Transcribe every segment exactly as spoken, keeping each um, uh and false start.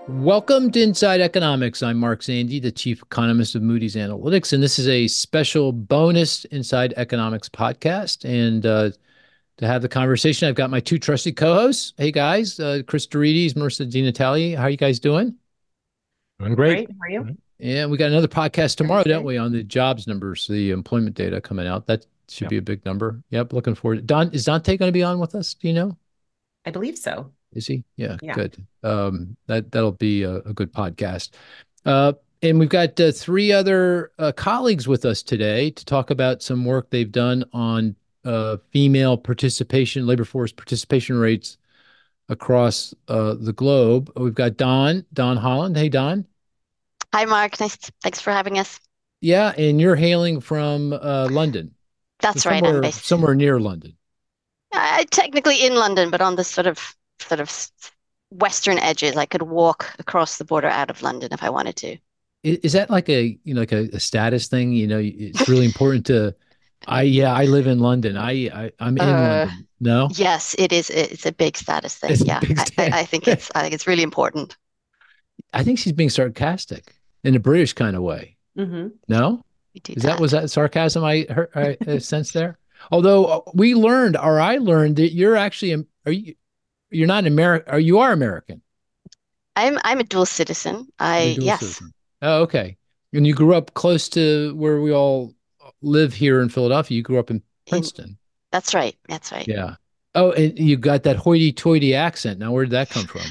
Welcome to Inside Economics. I'm Mark Zandi, the chief economist of Moody's Analytics, and this is a special bonus Inside Economics podcast. And uh, to have the conversation, I've got my two trusty co-hosts. Hey guys, uh, Chris Dorides, Marissa Di Natale. How are you guys doing? Doing great. Great. How are you? And we got another podcast Very tomorrow, don't good. we, on the jobs numbers, the employment data coming out. That should Yep. be a big number. Yep, looking forward. Don, is Dante going to be on with us? Do you know? I believe so. Is he? Yeah, Yeah. good. Um, that that'll be a, a good podcast. Uh, and we've got uh, three other uh, colleagues with us today to talk about some work they've done on uh, female participation, labor force participation rates across uh, the globe. We've got Don, Don Holland. Hey, Don. Hi, Mark. Nice. Thanks for having us. Yeah, and you're hailing from uh, London, so That's right. I'm somewhere based somewhere near London. uh, technically in London, but on the sort of sort of s- western edges. I could walk across the border out of London if I wanted to. Is, is that like a you know like a, a status thing? You know, it's really important to. I yeah, I live in London. I, I I'm in Uh, London. No, yes, it is. It's a big status thing. it's a Yeah, big I, I, stand. I think it's I think it's really important. I think she's being sarcastic in a British kind of way. hmm No, We do is that was that. that sarcasm I heard I, I sensed there? Although uh, we learned, or I learned that you're actually am- are you you're not American, or you are American. I'm I'm a dual citizen. You're I dual yes, citizen. Oh, okay. And you grew up close to where we all live here in Philadelphia. You grew up in in Princeton. that's right. That's right. Yeah. Oh, and you got that hoity-toity accent. Now, where did that come from?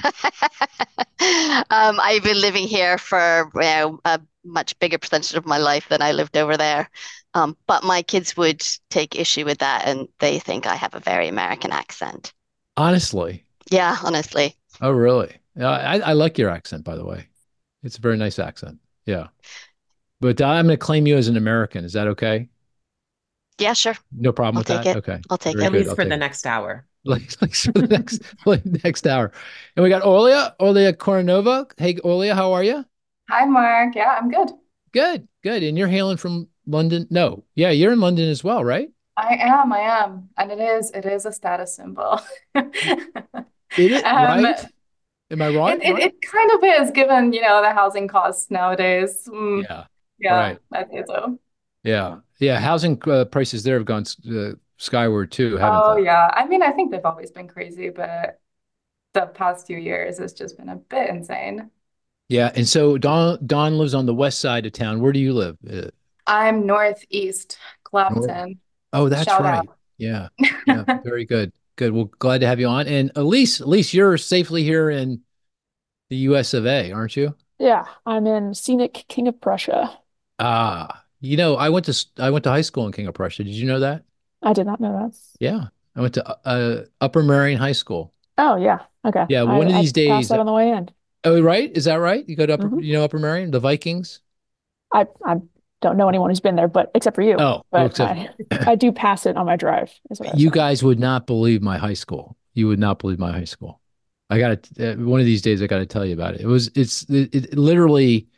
Um, I've been living here for you know, a much bigger percentage of my life than I lived over there. Um, but my kids would take issue with that, and they think I have a very American accent. Honestly. Yeah, honestly. Oh, really? Yeah, I, I like your accent, by the way. It's a very nice accent. Yeah. But I'm going to claim you as an American. Is that okay? Yeah, sure. No problem I'll with take that? it. Okay. I'll take Very it. At good. least I'll for take the it. next hour. Like, like for the next like next hour. And we got Olia, Olia Koronova. Hey, Olia, how are you? Hi, Mark. Yeah, I'm good. Good, good. And you're hailing from London? No. Yeah, you're in London as well, right? I am, I am. And it is, it is a status symbol. Is it Um, right? it, Am I right? it Right? it kind of is given, you know, the housing costs nowadays. Mm, Yeah. yeah, Right. I'd say so. Yeah. Yeah. Housing uh, prices there have gone uh, skyward too, haven't Oh they? yeah. I mean, I think they've always been crazy, but the past few years has just been a bit insane. Yeah. And so Don Don lives on the west side of town. Where do you live? Uh, I'm Northeast north. Clapton. Oh, that's Shout right. out. Yeah. Yeah. Very good. Good. Well, glad to have you on. And Elise, Elise, you're safely here in the U S of A, aren't you? Yeah, I'm in scenic King of Prussia. Ah, you know, I went to s- I went to high school in King of Prussia. Did you know that? I did not know that. Yeah. I went to uh, Upper Merion High School. Oh yeah, okay. Yeah, I one of I these passed days. that on the way in. Oh, right? Is that right? You go to Upper, hmm you know, Upper Merion, the Vikings? I I don't know anyone who's been there, but except for you. Oh, well, But except I I do pass it on my drive, is what I was you saying. guys would not believe my high school. You would not believe my high school. I got to, uh, one of these days, I got to tell you about it. It was, it's, it, it literally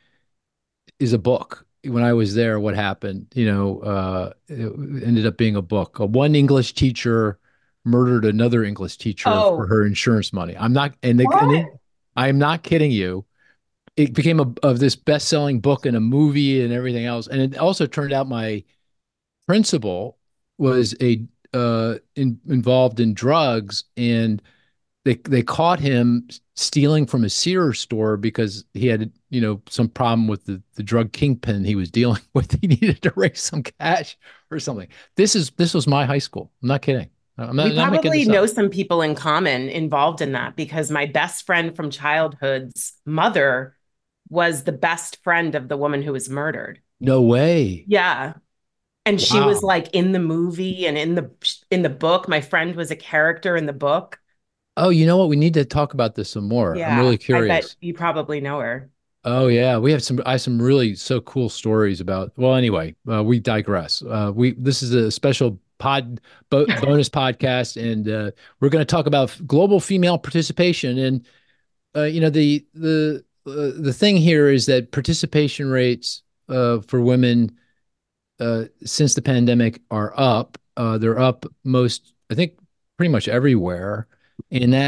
is a book. When I was there, what happened, you know, uh, it ended up being a book. Uh, One English teacher murdered another English teacher for Oh, her insurance money. I'm not, and, they, and they, What? I am not kidding you. It became a of this best-selling book and a movie and everything else. And it also turned out my principal was a uh, in, involved in drugs, and they they caught him stealing from a Sears store because he had, you know, some problem with the, the drug kingpin he was dealing with. He needed to raise some cash or something. This is this was my high school. I'm not kidding. I'm not, we I'm not making probably this know up. some people in common involved in that because my best friend from childhood's mother was the best friend of the woman who was murdered. No way. Yeah. And she was Wow. like in the movie and in the in the book. My friend was a character in the book. Oh, you know what? We need to talk about this some more. I'm Yeah. really I bet curious. you probably know her. Oh yeah, we have some I have some really so cool stories about. Well, anyway, uh, we digress. Uh, we This is a special pod bo bonus podcast, and uh, we're going to talk about f- global female participation. And uh, you know, the the uh, the thing here is that participation rates uh, for women uh, since the pandemic are up. Uh, they're up most, I think, pretty much everywhere, and that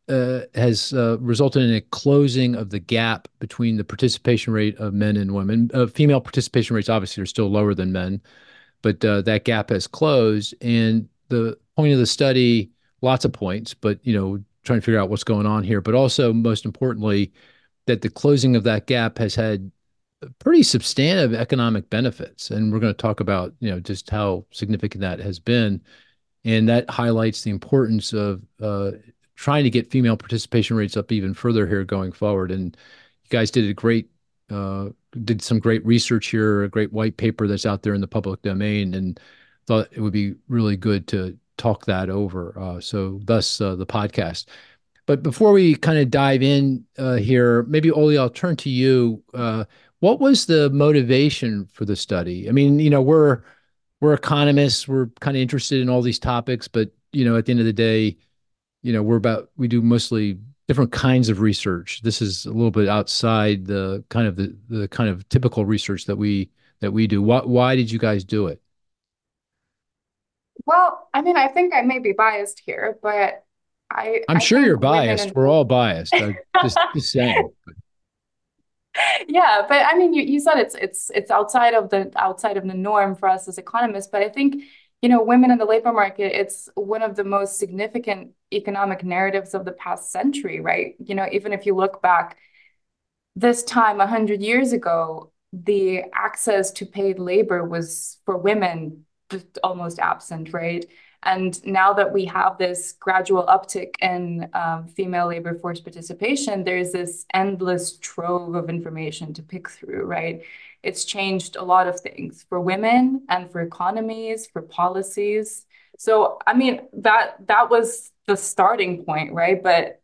uh, has uh, resulted in a closing of the gap between the participation rate of men and women. Uh, female participation rates obviously are still lower than men, but uh, that gap has closed. And the point of the study, lots of points, but you know, trying to figure out what's going on here. But also, most importantly, that the closing of that gap has had pretty substantive economic benefits, and we're going to talk about you know just how significant that has been, and that highlights the importance of uh, trying to get female participation rates up even further here going forward. And you guys did a great, uh, did some great research here, a great white paper that's out there in the public domain, and thought it would be really good to talk that over. Uh, so thus uh, the podcast. But before we kind of dive in uh, here, maybe Oli, I'll turn to you. Uh, what was the motivation for the study? I mean, you know, we're we're economists, we're kind of interested in all these topics, but you know, at the end of the day, you know, we're about we do mostly different kinds of research. This is a little bit outside the kind of the the kind of typical research that we that we do. Why why did you guys do it? Well, I mean, I think I may be biased here, but I I'm I sure think you're women biased. and We're all biased. I just just saying. yeah, but I mean, you, you said it's it's it's outside of the outside of the norm for us as economists, but I think, you know, women in the labor market, it's one of the most significant economic narratives of the past century, right? You know, even if you look back this time a hundred years ago, the access to paid labor was for women just almost absent, right? And now that we have this gradual uptick in um, female labor force participation, there's this endless trove of information to pick through, right? It's changed a lot of things for women and for economies, for policies. So, I mean, that that was the starting point, right? But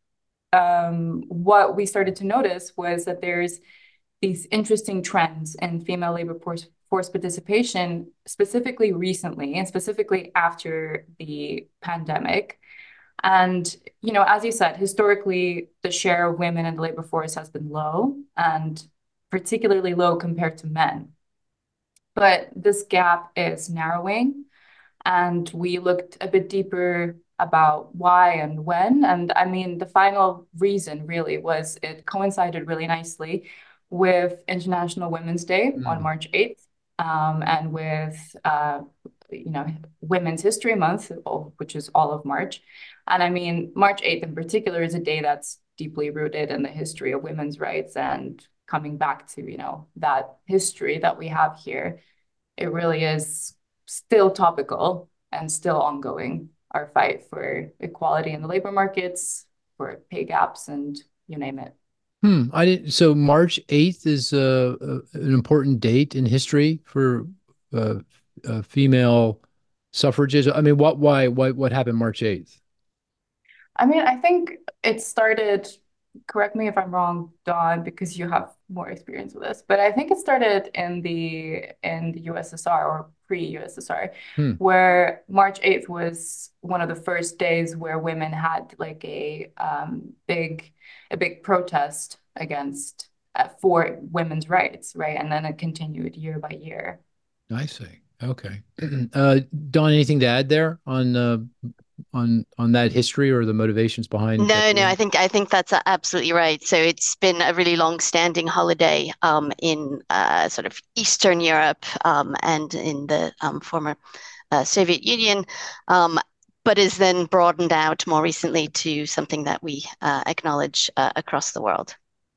um, what we started to notice was that there's these interesting trends in female labor force, force participation, specifically recently and specifically after the pandemic. And, you know, as you said, historically, the share of women in the labor force has been low and particularly low compared to men. But this gap is narrowing, and we looked a bit deeper about why and when. And I mean, the final reason really was it coincided really nicely with International Women's Day mm. on March eighth, um, and with, uh, you know, Women's History Month, which is all of March. And I mean, March eighth in particular is a day that's deeply rooted in the history of women's rights, and coming back to, you know, that history that we have here, it really is still topical and still ongoing, our fight for equality in the labor markets, for pay gaps, and you name it. Hmm. I didn't. So March eighth is uh, uh, an important date in history for uh, uh, female suffrages. I mean, what, why, why, what happened March eighth? I mean, I think it started, correct me if I'm wrong, Dawn, because you have more experience with this, but I think it started in the in the U S S R or pre-U S S R, hmm. where March eighth was one of the first days where women had like a um, big a big protest against uh, for women's rights, right? And then it continued year by year. I see. Okay. Uh, Dawn, anything to add there on uh, on on that history or the motivations behind? No, no, I think I think that's absolutely right. So it's been a really long-standing holiday um, in uh, sort of Eastern Europe um, and in the um, former uh, Soviet Union, um, but is then broadened out more recently to something that we uh, acknowledge uh, across the world.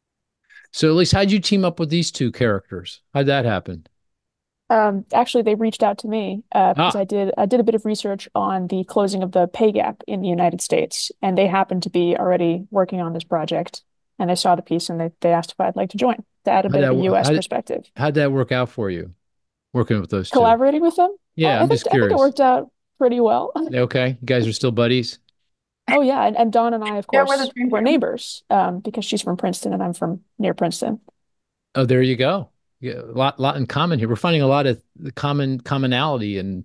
So, Elise, how'd you team up with these two characters? How'd that happen? Um, actually, they reached out to me uh, because ah. I did I did a bit of research on the closing of the pay gap in the United States, and they happened to be already working on this project, and they saw the piece and they, they asked if I'd like to join to add a how'd bit that, of a U S how'd, perspective. How'd that work out for you, working with those Collaborating two? with them? Yeah, I, I'm I think, just curious. I think it worked out pretty well. Okay, you guys are still buddies? Oh, yeah, and, and Dawn and I, of course, yeah, we're, we're neighbors um, because she's from Princeton and I'm from near Princeton. Oh, there you go. Yeah, a lot, lot in common here. We're finding a lot of the common commonality in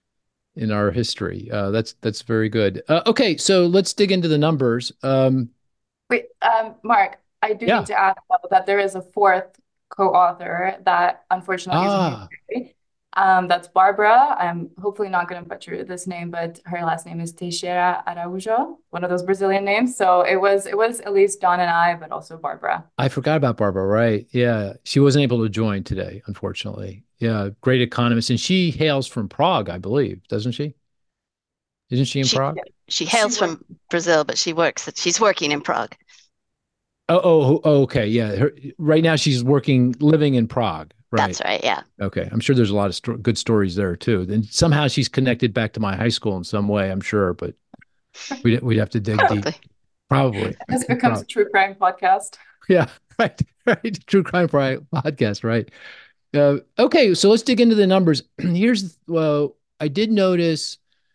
in our history. Uh, that's that's very good. Uh, okay, so let's dig into the numbers. Um, Wait, um, Mark, I do yeah. need to add that there is a fourth co-author that unfortunately ah. isn't here today. Um, that's Barbara. I'm hopefully not going to butcher this name, but her last name is Teixeira Araújo, one of those Brazilian names. So it was it was at least Dawn and I, but also Barbara. I forgot about Barbara, right? Yeah. She wasn't able to join today, unfortunately. Yeah, great economist. And she hails from Prague, I believe, doesn't she? Isn't she in She Prague? she hails She from Brazil, but she works she's working in Prague. Oh, oh, oh, okay. Yeah. Her, right now she's working, living in Prague. Right. That's right. Yeah. Okay. I'm sure there's a lot of sto good stories there too. And somehow she's connected back to my high school in some way, I'm sure, but we'd, we'd have to dig deep. Probably. Probably. This becomes a true crime podcast. Yeah. Right. Right. True crime podcast. Right. Uh, okay. So let's dig into the numbers. Here's, well, I did notice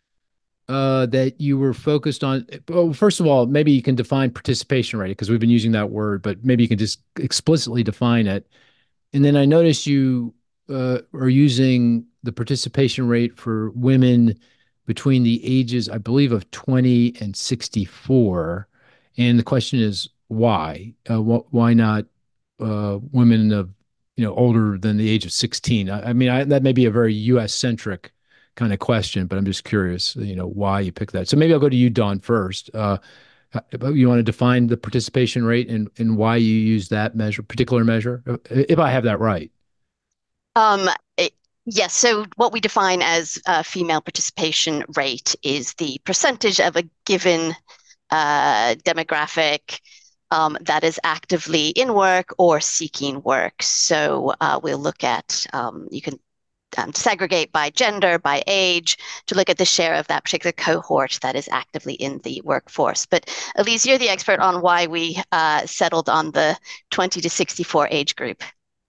uh, that you were focused on, well, first of all, maybe you can define participation rate because we've been using that word, but maybe you can just explicitly define it. And then I noticed you uh, are using the participation rate for women between the ages, I believe, of twenty and sixty-four. And the question is, why? Uh, wh why not uh, women of, you know, older than the age of sixteen? I, I mean, I, that may be a very U S centric kind of question, but I'm just curious, you know, why you picked that. So maybe I'll go to you, Dawn, first. Uh, you want to define the participation rate and, and why you use that measure, particular measure, if I have that right? Um, it, yes. So what we define as uh, female participation rate is the percentage of a given uh, demographic um, that is actively in work or seeking work. So uh, we'll look at, um, you can um, segregate by gender, by age, to look at the share of that particular cohort that is actively in the workforce. But Elise, you're the expert on why we uh, settled on the twenty to sixty-four age group.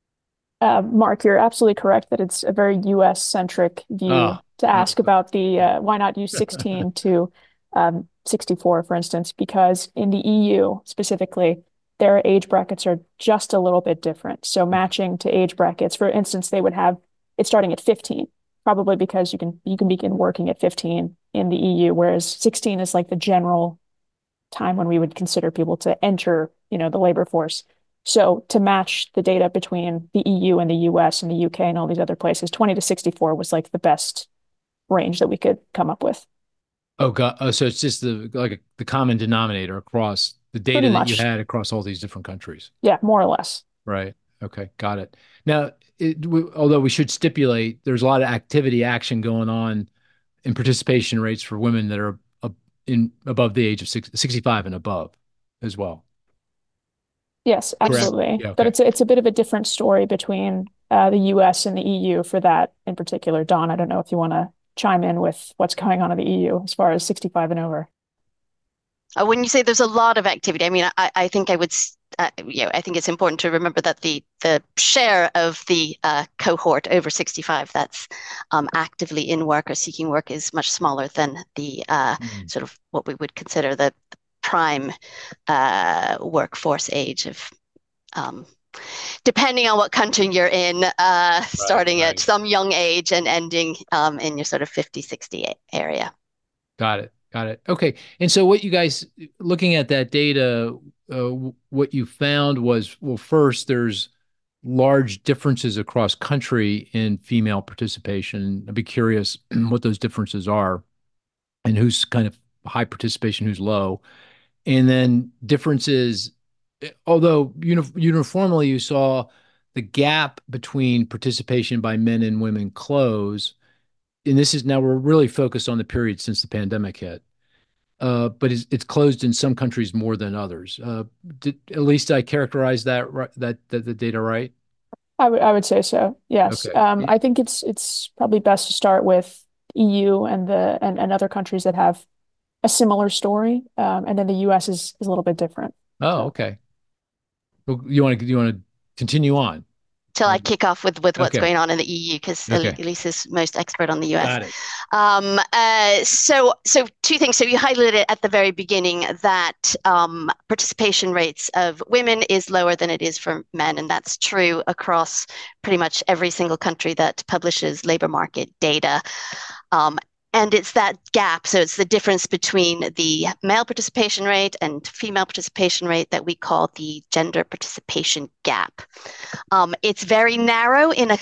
Uh, Mark, you're absolutely correct that it's a very U S centric view Oh. to ask about the uh, why not use sixteen to um, sixty-four, for instance, because in the E U specifically, their age brackets are just a little bit different. So matching to age brackets, for instance, they would have it starting at fifteen, probably because you can you can begin working at fifteen in the E U, whereas sixteen is like the general time when we would consider people to enter, you know, the labor force. So to match the data between the E U and the U S and the U K and all these other places, twenty to sixty-four was like the best range that we could come up with. Oh, God. Oh, so it's just the like a, the common denominator across the data Pretty that much. you had across all these different countries. Yeah, more or less. Right. Okay. Got it. Now, it, w although we should stipulate, there's a lot of activity, action going on in participation rates for women that are uh, in above the age of six, sixty-five and above as well. Yes, absolutely. Yeah, okay. But it's a, it's a bit of a different story between uh, the U S and the E U for that in particular. Dawn, I don't know if you want to chime in with what's going on in the E U as far as sixty-five and over. Uh, when you say there's a lot of activity, I mean, I, I think I would, uh, you know, I think it's important to remember that the the share of the uh, cohort over sixty-five that's um, actively in work or seeking work is much smaller than the uh, mm. sort of what we would consider the, the prime uh, workforce age of, um, depending on what country you're in, uh, right, starting right. at some young age and ending um, in your sort of fifty, sixty area. Got it. Got it. Okay. And so what you guys, looking at that data, uh, what you found was, well, first, there's large differences across country in female participation. I'd be curious what those differences are and who's kind of high participation, who's low. And then differences, although uni uniformly you saw the gap between participation by men and women close. And this is now we're really focused on the period since the pandemic hit, uh, but it's, it's closed in some countries more than others. Uh, did, at least I characterize that right, that, that the data right? I would I would say so. Yes. Okay. Um, I think it's it's probably best to start with E U and the and, and other countries that have a similar story, um, and then the U S is is a little bit different. Oh, so. okay. Well, you want to you want to continue on? Till I kick off with, with what's okay. going on in the E U, because okay. Elise is most expert on the U S. Got it. Um, uh, so, so two things. So you highlighted at the very beginning that um, participation rates of women is lower than it is for men, and that's true across pretty much every single country that publishes labor market data. Um, And it's that gap, so it's the difference between the male participation rate and female participation rate that we call the gender participation gap. Um, it's very narrow in a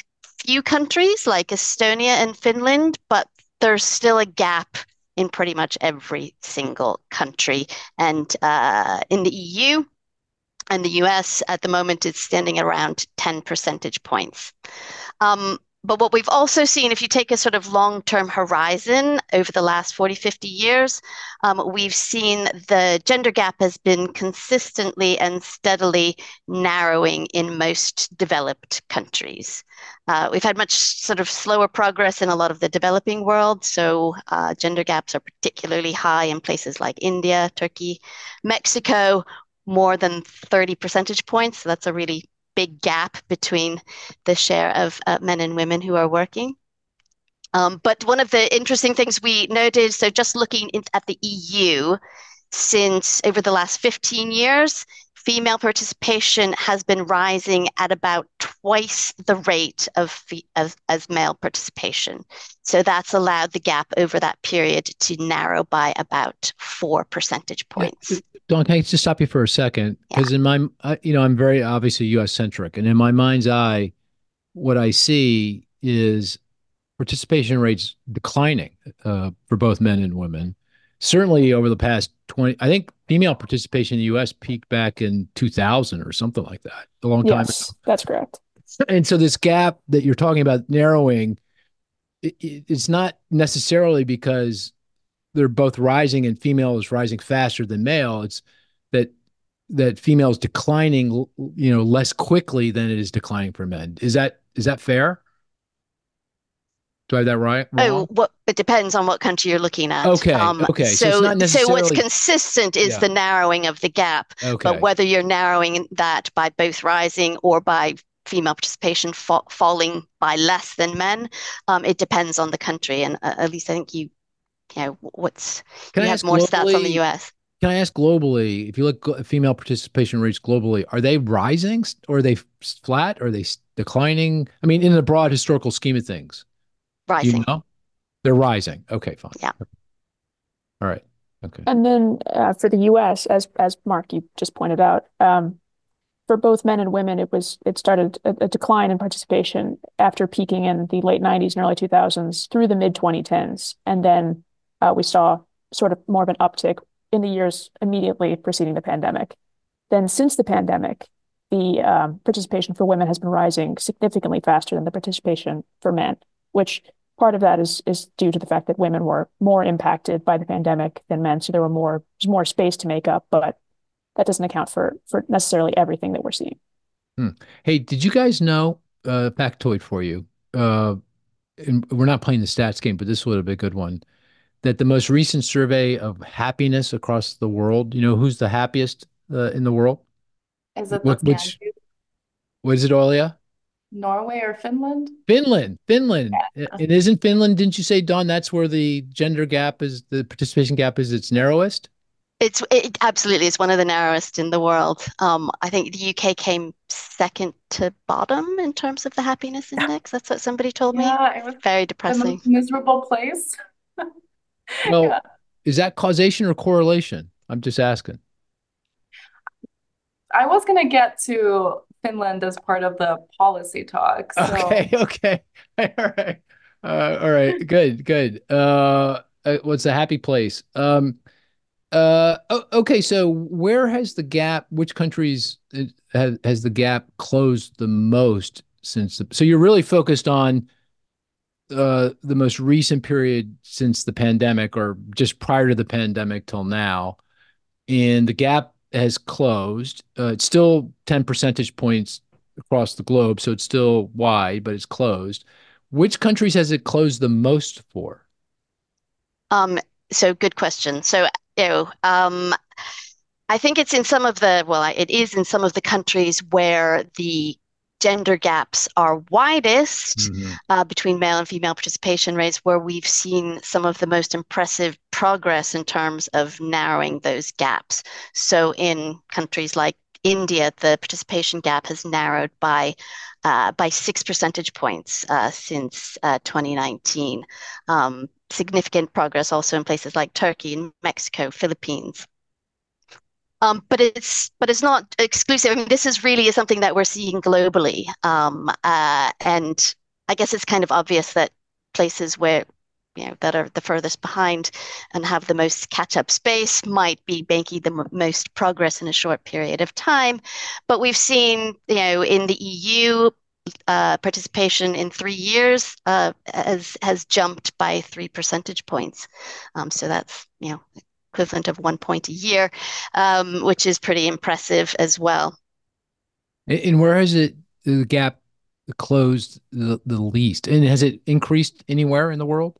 few countries like Estonia and Finland, but there's still a gap in pretty much every single country. And uh, in the E U and the U S at the moment, it's standing around ten percentage points. Um, but what we've also seen, if you take a sort of long-term horizon over the last forty, fifty years, um, we've seen the gender gap has been consistently and steadily narrowing in most developed countries. Uh, we've had much sort of slower progress in a lot of the developing world. So uh, gender gaps are particularly high in places like India, Turkey, Mexico, more than thirty percentage points. So that's a really big gap between the share of uh, men and women who are working. Um, but one of the interesting things we noted, so just looking in, at the E U, since over the last fifteen years, female participation has been rising at about twice the rate of, of as male participation. So that's allowed the gap over that period to narrow by about four percentage points. Yeah. Dawn, can I just stop you for a second? Because yeah. in my, I, you know, I'm very obviously U S centric, and in my mind's eye, what I see is participation rates declining uh, for both men and women. Certainly over the past twenty, I think female participation in the U S peaked back in two thousand or something like that, a long time yes, ago. That's correct. And so this gap that you're talking about narrowing, it, it's not necessarily because they're both rising and female is rising faster than male. It's that that female is declining, you know, less quickly than it is declining for men. Is that is that fair? Do I have that right? Wrong? Oh, what it depends on what country you're looking at. Okay. Um, okay. So, so, it's not necessarily... so what's consistent is yeah. the narrowing of the gap. Okay. But whether you're narrowing that by both rising or by female participation fa falling by less than men, um, it depends on the country. And uh, at least I think you, you know, what's Can you I have more globally, stats on the U S. Can I ask globally, if you look at female participation rates globally, are they rising or are they flat? Or are they declining? I mean, in the broad historical scheme of things. Rising. Do you know? They're rising. Okay, fine. Yeah. All right. Okay. And then uh, for the U S, as as Mark, you just pointed out, um, for both men and women, it was it started a, a decline in participation after peaking in the late nineties and early two thousands through the mid twenty tens. And then uh, we saw sort of more of an uptick in the years immediately preceding the pandemic. Then since the pandemic, the um, participation for women has been rising significantly faster than the participation for men, which part of that is is due to the fact that women were more impacted by the pandemic than men. So there were more, there's more space to make up, but that doesn't account for for necessarily everything that we're seeing. Hmm. Hey, did you guys know, uh, factoid for you, uh, and we're not playing the stats game, but this would have been a good one, that the most recent survey of happiness across the world, you know, who's the happiest uh, in the world? Is it what, which, what is it, Olia? Norway or Finland? Finland, Finland. Yeah. It isn't Finland, didn't you say, Dawn, that's where the gender gap is, the participation gap is its narrowest? It's it absolutely is one of the narrowest in the world. Um, I think the U K came second to bottom in terms of the happiness index. That's what somebody told me. Yeah, it was very depressing. A miserable place. Well, yeah. Is that causation or correlation? I'm just asking. I was going to get to Finland as part of the policy talk. So. Okay, okay. All right. Uh, all right, good, good. Uh, uh, what's a happy place? Um, uh, okay, so where has the gap, which countries has, has the gap closed the most since the, so you're really focused on uh, the most recent period since the pandemic or just prior to the pandemic till now, and the gap has closed. Uh, it's still ten percentage points across the globe, so it's still wide, but it's closed. Which countries has it closed the most for? Um, so good question. So, you know, um, I think it's in some of the, well, it is in some of the countries where the gender gaps are widest mm-hmm. uh, between male and female participation rates, where we've seen some of the most impressive progress in terms of narrowing those gaps. So in countries like India, the participation gap has narrowed by uh, by six percentage points uh, since uh, twenty nineteen. Um, significant progress also in places like Turkey and Mexico, Philippines. Um, but it's but it's not exclusive. I mean, this is really something that we're seeing globally, um, uh, and I guess it's kind of obvious that places where, you know, that are the furthest behind and have the most catch-up space might be making the m- most progress in a short period of time. But we've seen, you know, in the E U, uh, participation in three years uh, has has jumped by three percentage points. Um, so that's, you know, equivalent of one point a year, um, which is pretty impressive as well. And, and where has it the gap closed the, the least? And has it increased anywhere in the world?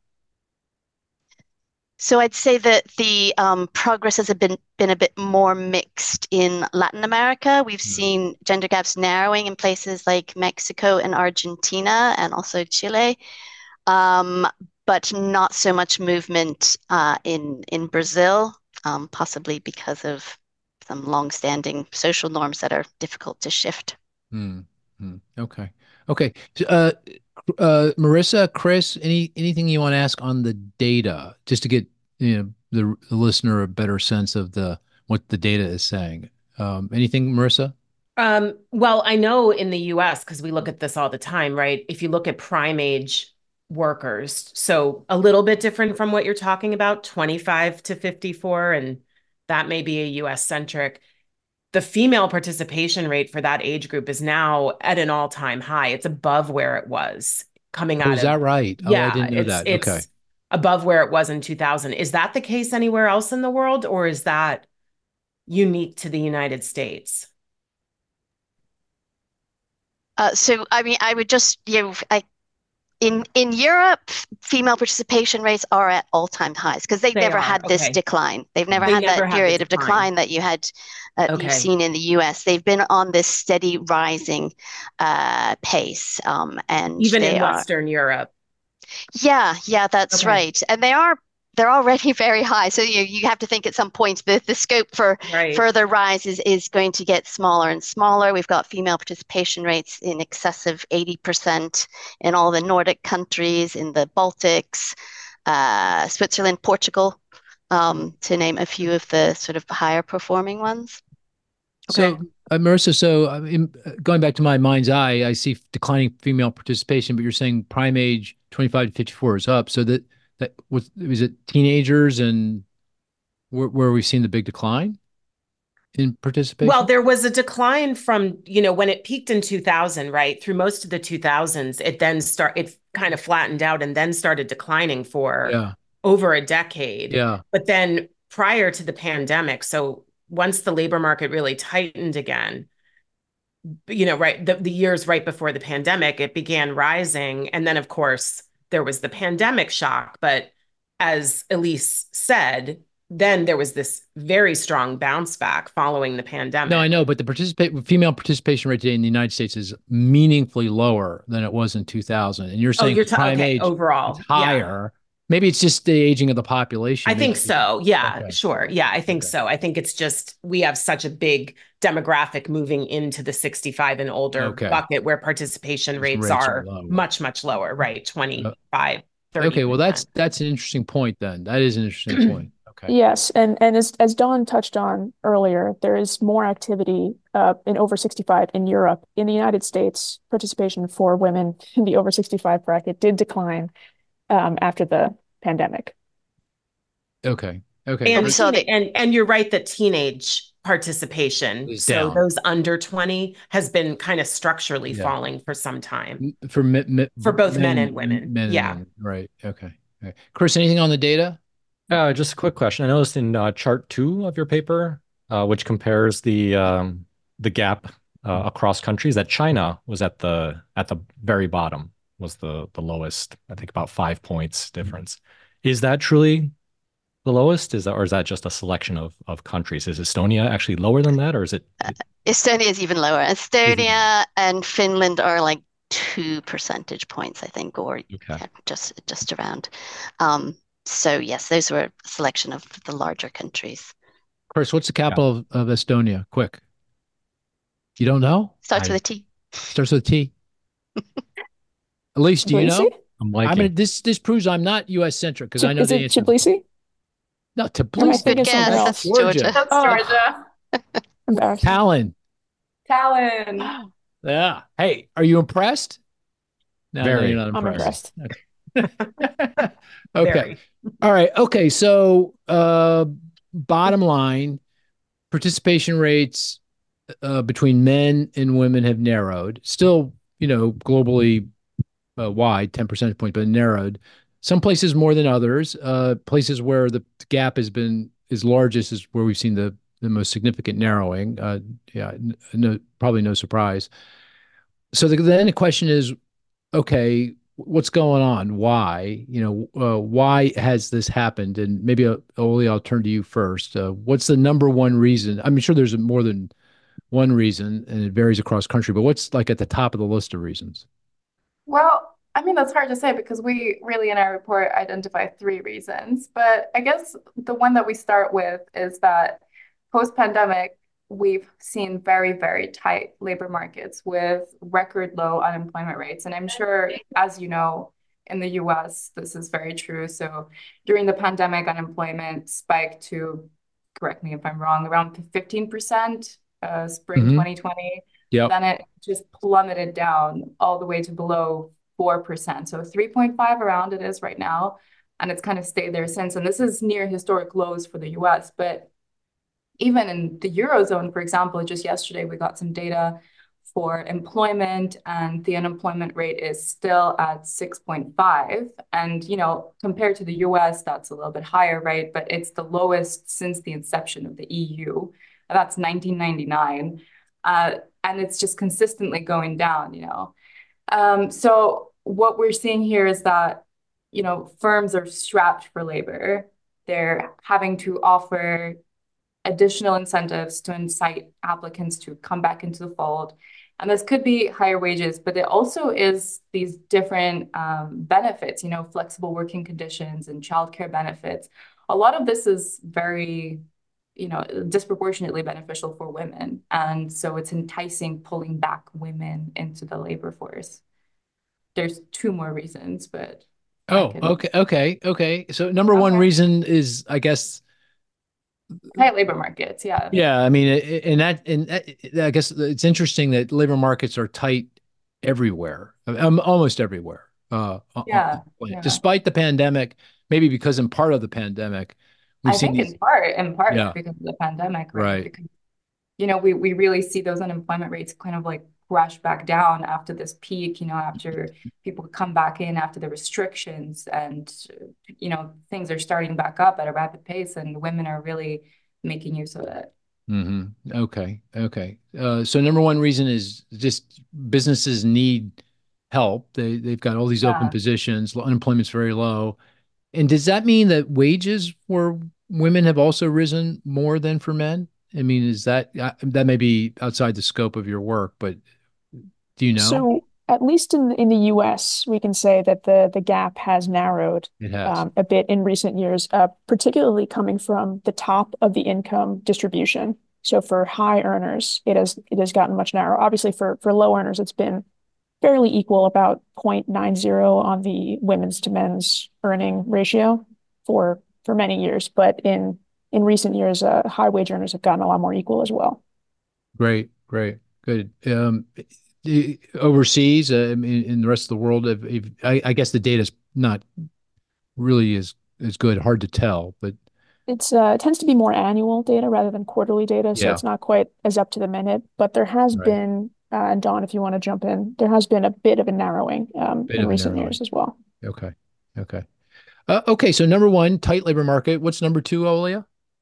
So I'd say that the um, progress has been been a bit more mixed in Latin America. We've Mm. seen gender gaps narrowing in places like Mexico and Argentina and also Chile, um, but not so much movement uh, in in Brazil, um, possibly because of some long-standing social norms that are difficult to shift. Hmm. Hmm. Okay. Okay. So, Uh, uh, Marissa, Chris, any anything you want to ask on the data, just to get you know the, the listener a better sense of the what the data is saying. Um, anything, Marissa? Um, well, I know in the U S, because we look at this all the time, right? If you look at prime age workers, so a little bit different from what you're talking about, twenty-five to fifty-four, and that may be a U S centric. The female participation rate for that age group is now at an all-time high. It's above where it was coming Oh, out is of, that right? Oh, I yeah, didn't know it's that. Okay. it's above where it was in two thousand. Is that the case anywhere else in the world, or is that unique to the United States? Uh, so, I mean, I would just, you know, I in in Europe, female participation rates are at all-time highs because they've They never are. had this Okay. decline. They've never They had never that had the period of decline. decline that you had uh, you've Okay. seen in the U S. They've been on this steady rising uh, pace, um, and Even they in are, Western Europe. yeah, yeah, that's Okay. right. And they are they're already very high. So you you have to think at some point the the scope for Right. further rise is, is going to get smaller and smaller. We've got female participation rates in excess of eighty percent in all the Nordic countries, in the Baltics, uh, Switzerland, Portugal, um, to name a few of the sort of higher performing ones. Okay. So, uh, Marissa, so uh, in, uh, going back to my mind's eye, I see declining female participation, but you're saying prime age twenty-five to fifty-four is up. So that that was was it teenagers and where where we've seen the big decline in participation? Well, there was a decline from, you know, when it peaked in two thousand, right? Through most of the two thousands, it then start it kind of flattened out and then started declining for Yeah. over a decade. Yeah. But then prior to the pandemic, so once the labor market really tightened again, you know, right, the, the years right before the pandemic, it began rising. And then, of course, there was the pandemic shock. But as Elise said, then there was this very strong bounce back following the pandemic. No, I know, but the participate female participation rate today in the United States is meaningfully lower than it was in two thousand. And you're Oh, saying you're ta- prime okay, age overall. is Yeah. higher. Maybe it's just the aging of the population. I Maybe think it's- so. Yeah, Okay. sure. Yeah, I think Okay. so. I think it's just we have such a big demographic moving into the sixty-five and older Okay. bucket where participation Those rates, rates are are low. much, much lower, right? twenty-five, thirty. Okay, well that's that's an interesting point then. That is an interesting point. Okay. Yes, and and as as Dawn touched on earlier, there is more activity uh, in over sixty-five in Europe. In the United States, participation for women in the over sixty-five bracket did decline um, after the pandemic. Okay. Okay. And, we saw teena- the- and and you're right that teenage participation, Is so down. those under twenty, has been kind of structurally Yeah. falling for some time. For me, me- For both men and women. Men and Yeah. women. Right. Okay. Okay. Chris, anything on the data? Uh, just a quick question. I noticed in uh, chart two of your paper, uh, which compares the um, the gap uh, across countries, that China was at the at the very bottom, was the the lowest. I think about five points difference. Is that truly the lowest? Is that, or is that just a selection of of countries? Is Estonia actually lower than that, or is it? Estonia is even lower. Estonia and Finland are like two percentage points, I think, or Okay. yeah, just just around. Um, so yes, those were a selection of the larger countries. Chris, what's the capital of, of Estonia? Quick. You don't know? Starts I- with a T. Starts with a T. Elise, do you know? Tbilisi? I'm I liking. mean, this this proves I'm not U S centric because I know Is the it answer. Tbilisi? No, Am I Tbilisi. thinking Good somewhere guess. else? That's Georgia. That's Oh. Georgia. Embarrassing. Talon. Talon. Yeah. Hey, are you impressed? No, no, Very. you're not I'm impressed. impressed. Okay. Okay. Very. All right. Okay. So, uh, bottom line, participation rates uh, between men and women have narrowed. Still, you know, globally uh, wide, ten percentage points, but narrowed. Some places more than others. Uh, places where the gap has been is largest is where we've seen the the most significant narrowing. Uh, yeah, no, probably no surprise. So the, then the question is, okay, what's going on? Why? You know, uh, why has this happened? And maybe, uh, Oli, I'll turn to you first. Uh, what's the number one reason? I'm sure there's more than one reason, and it varies across country, but what's like at the top of the list of reasons? Well, I mean, that's hard to say because we really in our report identify three reasons. But I guess the one that we start with is that post-pandemic, we've seen very, very tight labor markets with record low unemployment rates. And I'm sure, as you know, in the U S, this is very true. So during the pandemic, unemployment spiked to, correct me if I'm wrong, around fifteen percent, uh, spring Mm-hmm. twenty twenty. Yep. Then it just plummeted down all the way to below four percent. So three point five around it is right now. And it's kind of stayed there since. And this is near historic lows for the U S. But even in the Eurozone, for example, just yesterday we got some data for employment, and the unemployment rate is still at six point five. And, you know, compared to the U S, that's a little bit higher, right? But it's the lowest since the inception of the E U. That's nineteen ninety-nine. Uh, and it's just consistently going down, you know. Um, so what we're seeing here is that, you know, firms are strapped for labor. They're having to offer additional incentives to incite applicants to come back into the fold. And this could be higher wages, but it also is these different um, benefits, you know, flexible working conditions and childcare benefits. A lot of this is very, you know, disproportionately beneficial for women. And so it's enticing pulling back women into the labor force. There's two more reasons, but I Oh, can okay, okay, okay. So number one Okay. reason is, I guess, tight labor markets. Yeah. yeah. I mean, i- and that, and that, I guess it's interesting that labor markets are tight everywhere, um, almost everywhere. Uh, on- on Yeah. the planet. Yeah. Despite the pandemic, maybe because in part of the pandemic, we've I seen think these. in part, in part Yeah, because of the pandemic, right? right. Because, you know, we, we really see those unemployment rates kind of like crash back down after this peak, you know, after people come back in after the restrictions and, you know, things are starting back up at a rapid pace and women are really making use of it. Mm-hmm. Okay. Okay. Uh, so number one reason is just businesses need help. They they've got all these open Yeah. positions. Unemployment's very low. And does that mean that wages for women have also risen more than for men? I mean, is that uh, that may be outside the scope of your work, but do you know? So at least in in the U S, we can say that the the gap has narrowed It has. um, a bit in recent years, uh, particularly coming from the top of the income distribution. So for high earners, it has it has gotten much narrower. Obviously, for for low earners, it's been fairly equal, about zero point nine zero on the women's to men's earning ratio for for many years. But in in recent years, uh, high wage earners have gotten a lot more equal as well. Great, great, good. Um, the- overseas, uh, I mean, in the rest of the world, if, if, I, I guess the data is not really as as good, hard to tell, but It's uh, it tends to be more annual data rather than quarterly data, so yeah, it's not quite as up to the minute. But there has right. been, uh, and Dawn, if you want to jump in, there has been a bit of a narrowing um, Bit in of a recent narrowing. years as well. Okay, okay. Uh, okay, so number one, tight labor market. What's number two, Olia?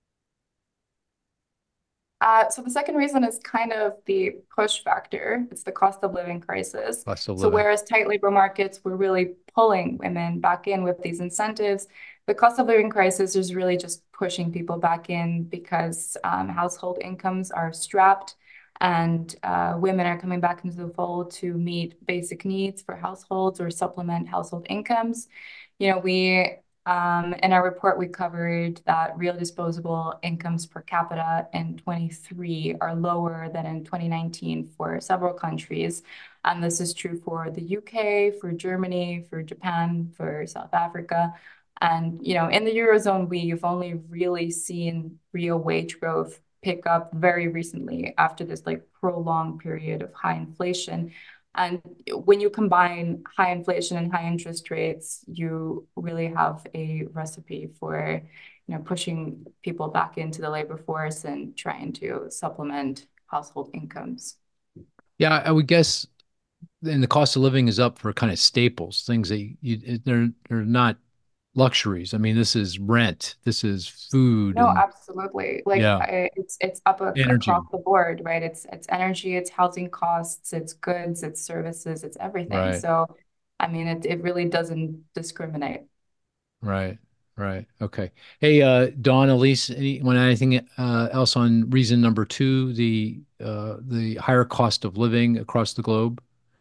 Uh, so the second reason is kind of the push factor. It's the cost of living crisis. Cost of So living. whereas tight labor markets were really pulling women back in with these incentives, the cost of living crisis is really just pushing people back in because um, household incomes are strapped and uh, women are coming back into the fold to meet basic needs for households or supplement household incomes. You know, we um, in our report, we covered that real disposable incomes per capita in twenty-three are lower than in twenty nineteen for several countries. And this is true for the U K, for Germany, for Japan, for South Africa. And, you know, in the Eurozone, we've only really seen real wage growth pick up very recently after this like prolonged period of high inflation. And when you combine high inflation and high interest rates, you really have a recipe for, you know, pushing people back into the labor force and trying to supplement household incomes. Yeah, I would guess, and the cost of living is up for kind of staples, things that you, they're they're not luxuries. I mean, this is rent, this is food, No, and absolutely. Like yeah, I, it's it's up a, across energy. the board, right? It's it's energy, it's housing costs, it's goods, it's services, it's everything. Right, So, I mean, it it really doesn't discriminate. right, right. Okay. Hey, uh, Dawn, Elise, anyone anything uh, else on reason number two, the uh, the higher cost of living across the globe?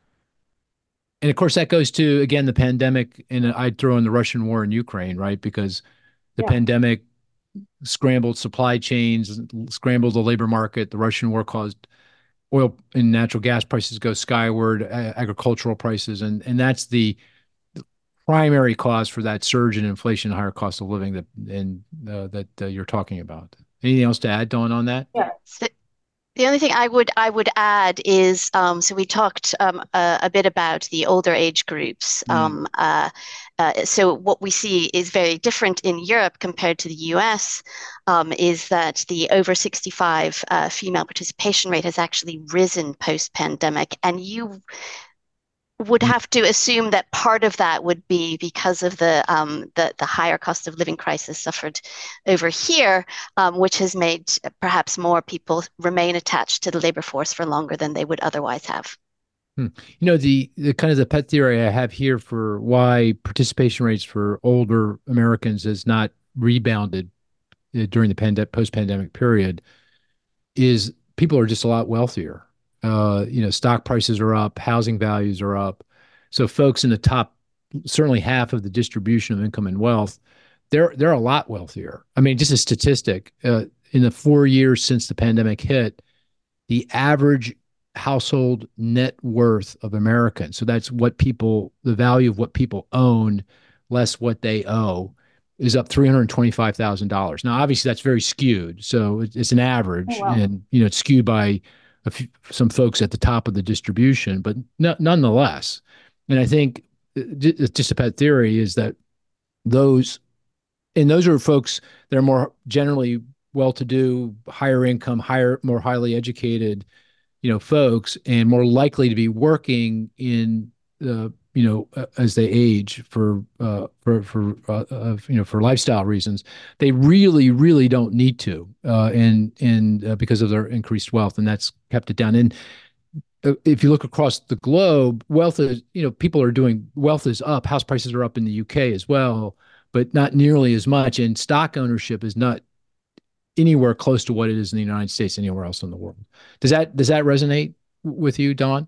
And of course, that goes to, again, the pandemic, and I'd throw in the Russian war in Ukraine, right? Because the Yeah. pandemic scrambled supply chains, scrambled the labor market. The Russian war caused oil and natural gas prices go skyward, uh, agricultural prices, and and that's the primary cause for that surge in inflation, higher cost of living that and uh, that uh, you're talking about. Anything else to add, Dawn, on that? Yeah. So the only thing I would I would add is um, so we talked um, a, a bit about the older age groups. Mm. Um, uh, uh, so what we see is very different in Europe compared to the U S. Um, is that the over sixty-five uh, female participation rate has actually risen post-pandemic, and you would have to assume that part of that would be because of the um, the, the higher cost of living crisis suffered over here, um, which has made perhaps more people remain attached to the labor force for longer than they would otherwise have. Hmm. You know, the, the kind of the pet theory I have here for why participation rates for older Americans has not rebounded uh, during the pandemic, post-pandemic period is people are just a lot wealthier. Uh, you know, stock prices are up, housing values are up. So folks in the top, certainly half of the distribution of income and wealth, they're they're a lot wealthier. I mean, just a statistic, uh, in the four years since the pandemic hit, the average household net worth of Americans, so that's what people, the value of what people own less what they owe, is up three hundred twenty-five thousand dollars. Now, obviously, that's very skewed. So it's an Oh, average, wow. and you know it's skewed by a few, some folks at the top of the distribution, but no, nonetheless. And I think it's just a pet theory is that those, and those are folks that are more generally well-to-do, higher income, higher, more highly educated, you know, folks, and more likely to be working in the, uh, you know, uh, as they age for uh, for for uh, uh, you know, for lifestyle reasons. They really, really don't need to, uh, and and uh, because of their increased wealth, and that's kept it down. And uh, if you look across the globe, wealth is, you know, people are doing, wealth is up, house prices are up in the U K as well, but not nearly as much. And stock ownership is not anywhere close to what it is in the United States, anywhere else in the world. Does that does that resonate with you, Dawn?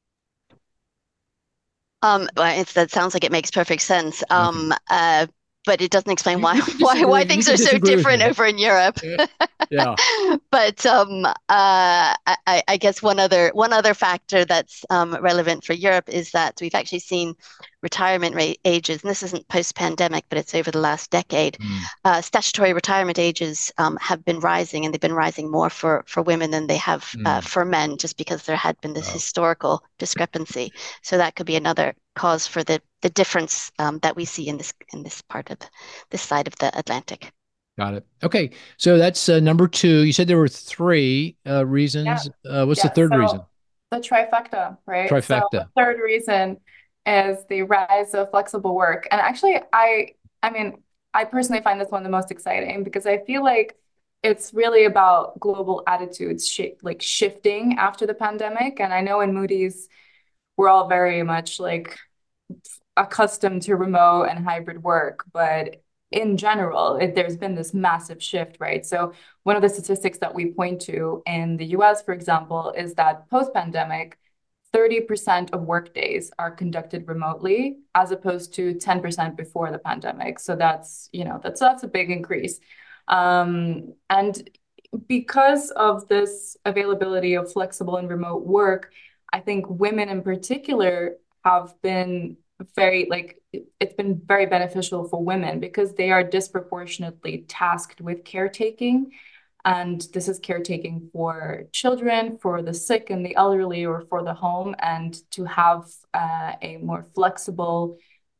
Um, well, it's, that sounds like it makes perfect sense. Um, Okay. uh, but it doesn't explain You, why you can why why disagree. You things can are so disagree with different me. over in Europe. Yeah. Yeah. But um, uh, I, I guess one other one other factor that's um, relevant for Europe is that we've actually seen retirement rate ages, and this isn't post-pandemic, but it's over the last decade. Mm. Uh, statutory retirement ages um, have been rising, and they've been rising more for for women than they have uh, Mm. for men, just because there had been this Oh, historical discrepancy. So that could be another cause for the the difference um, that we see in this in this part of the, this side of the Atlantic. got it. Okay. So that's uh, number two. You said there were three uh, Yeah. reasons. Uh, what's the Yeah. third reason? So the trifecta, right? So the Trifecta. third reason is the rise of flexible work. And actually, I I mean, I personally find this one the most exciting because I feel like it's really about global attitudes shi like shifting after the pandemic. And I know in Moody's, we're all very much like accustomed to remote and hybrid work, but in general, it, there's been this massive shift, right? So one of the statistics that we point to in the U S, for example, is that post-pandemic, thirty percent of workdays are conducted remotely as opposed to ten percent before the pandemic. So that's, you know, that's that's a big increase. Um, and because of this availability of flexible and remote work, I think women in particular have been very like it's been very beneficial for women because they are disproportionately tasked with caretaking And this is caretaking for children, for the sick and the elderly, or for the home. And to have uh, a more flexible,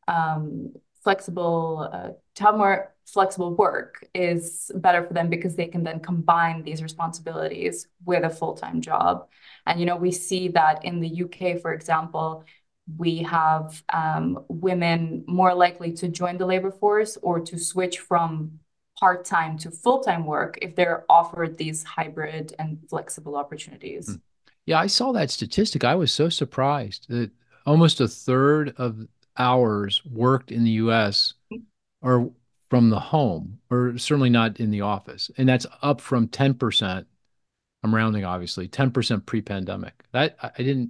um, flexible, uh, to have more flexible work is better for them because they can then combine these responsibilities with a full-time job. And, you know, we see that in the U K, for example, we have um, women more likely to join the labor force or to switch from part-time to full-time work if they're offered these hybrid and flexible opportunities. Yeah, I saw that statistic. I was so surprised that almost a third of hours worked in the U S are from the home, or certainly not in the office. And that's up from ten percent. I'm rounding, obviously, ten percent pre-pandemic. That I didn't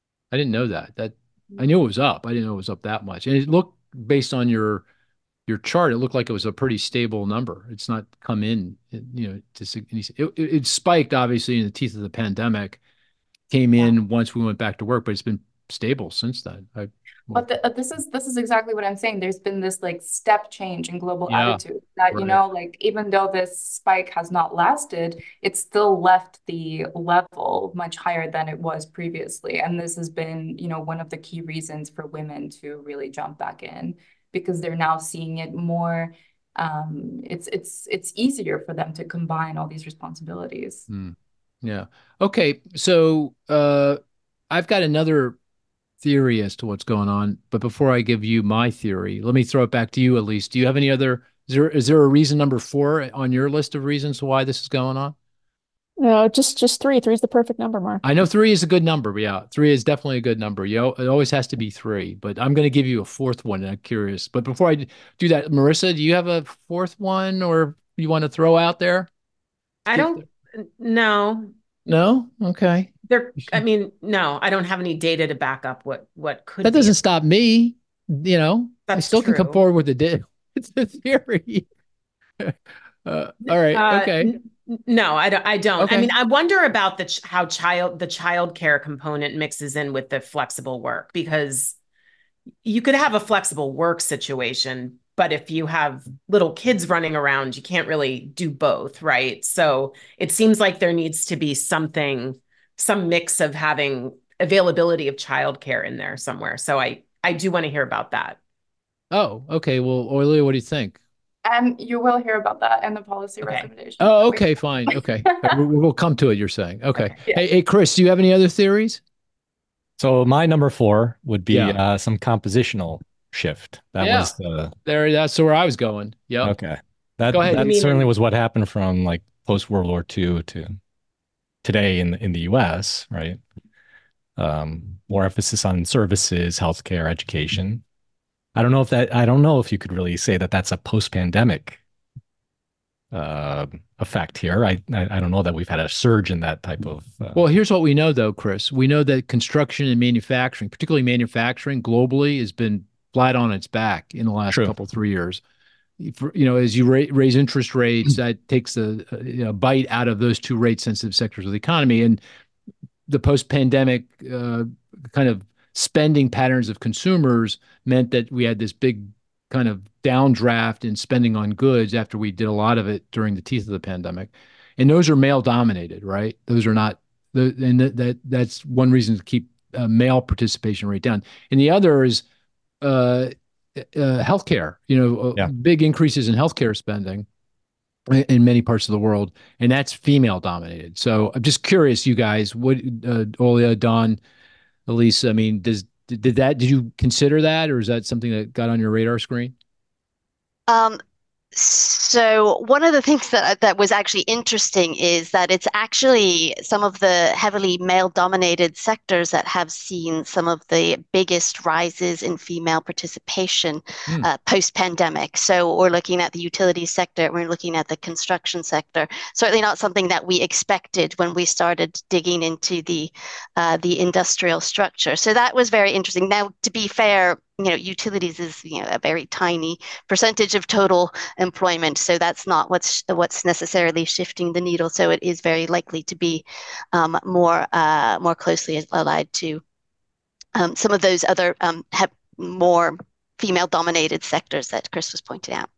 I didn't know that. That I knew it was up. I didn't know it was up that much. And it looked, based on your your chart, it looked like it was a pretty stable number. It's not come in, you know, to it, it, it spiked obviously in the teeth of the pandemic, came in yeah. once we went back to work, but it's been stable since then. I, well, but the, this is this is exactly what I'm saying. There's been this like step change in global yeah, attitude that, right. you know, like even though this spike has not lasted, it's still left the level much higher than it was previously. And this has been, you know, one of the key reasons for women to really jump back in, because they're now seeing it more. Um, it's it's it's easier for them to combine all these responsibilities. Mm. Yeah. Okay. So uh, I've got another theory as to what's going on, but before I give you my theory, let me throw it back to you, Elise. Do you have any other? Is there is there a reason number four on your list of reasons why this is going on? No, just just three. Three is the perfect number, Mark. I know three is a good number. But yeah, three is definitely a good number. You know, it always has to be three, but I'm going to give you a fourth one, and I'm curious. But before I do that, Marissa, do you have a fourth one, or you want to throw out there? I don't. No. No? Okay. There. I mean, no. I don't have any data to back up what what could. That doesn't stop me. You know, That's I still true. can come forward with a di- It's a theory. uh, all right. Uh, okay. n- No, I don't. I don't. Okay. I mean, I wonder about the ch- how child the child care component mixes in with the flexible work, because you could have a flexible work situation, but if you have little kids running around, you can't really do both, right? So it seems like there needs to be something, some mix of having availability of childcare in there somewhere. So I I do want to hear about that. Oh, okay. Well, Aurelia, what do you think? And you will hear about that in the policy Okay. recommendation. Oh, okay, fine. Okay. we'll, we'll come to it, you're saying. Okay. Okay, yeah. Hey, hey, Chris, do you have any other theories? So my number four would be Yeah. uh, some compositional shift. That Yeah. was the There, that's where I was going. Yeah. okay. That Go ahead. that You mean certainly in- was what happened from like post World War Two to today in in the U S, right? Um, more emphasis on services, healthcare, education. I don't know if that I don't know if you could really say that that's a post-pandemic uh, effect here. I, I I don't know that we've had a surge in that type of. Uh, Well, here's what we know, though, Chris. We know that construction and manufacturing, particularly manufacturing globally, has been flat on its back in the last True. couple, three years. For, you know, as you ra- raise interest rates, that takes a, a you know, bite out of those two rate-sensitive sectors of the economy. And the post-pandemic uh, kind of spending patterns of consumers meant that we had this big kind of downdraft in spending on goods after we did a lot of it during the teeth of the pandemic. And those are male dominated, right? Those are not, the, and that, that that's one reason to keep uh, male participation rate down. And the other is uh, uh, healthcare, you know, uh, Yeah. big increases in healthcare spending in, in many parts of the world, and that's female dominated. So I'm just curious, you guys, what, uh, Olia, Don, Elise, I mean, does, did, did that, did you consider that, or is that something that got on your radar screen? Um, so one of the things that that was actually interesting is that it's actually some of the heavily male-dominated sectors that have seen some of the biggest rises in female participation Hmm. uh, post-pandemic. So we're looking at the utilities sector, we're looking at the construction sector. Certainly not something that we expected when we started digging into the uh, the industrial structure. So that was very interesting. Now, to be fair, you know, utilities is, you know, a very tiny percentage of total employment, so that's not what's what's necessarily shifting the needle. So it is very likely to be um, more uh, more closely allied to um, some of those other um, have more female-dominated sectors that Chris was pointing out.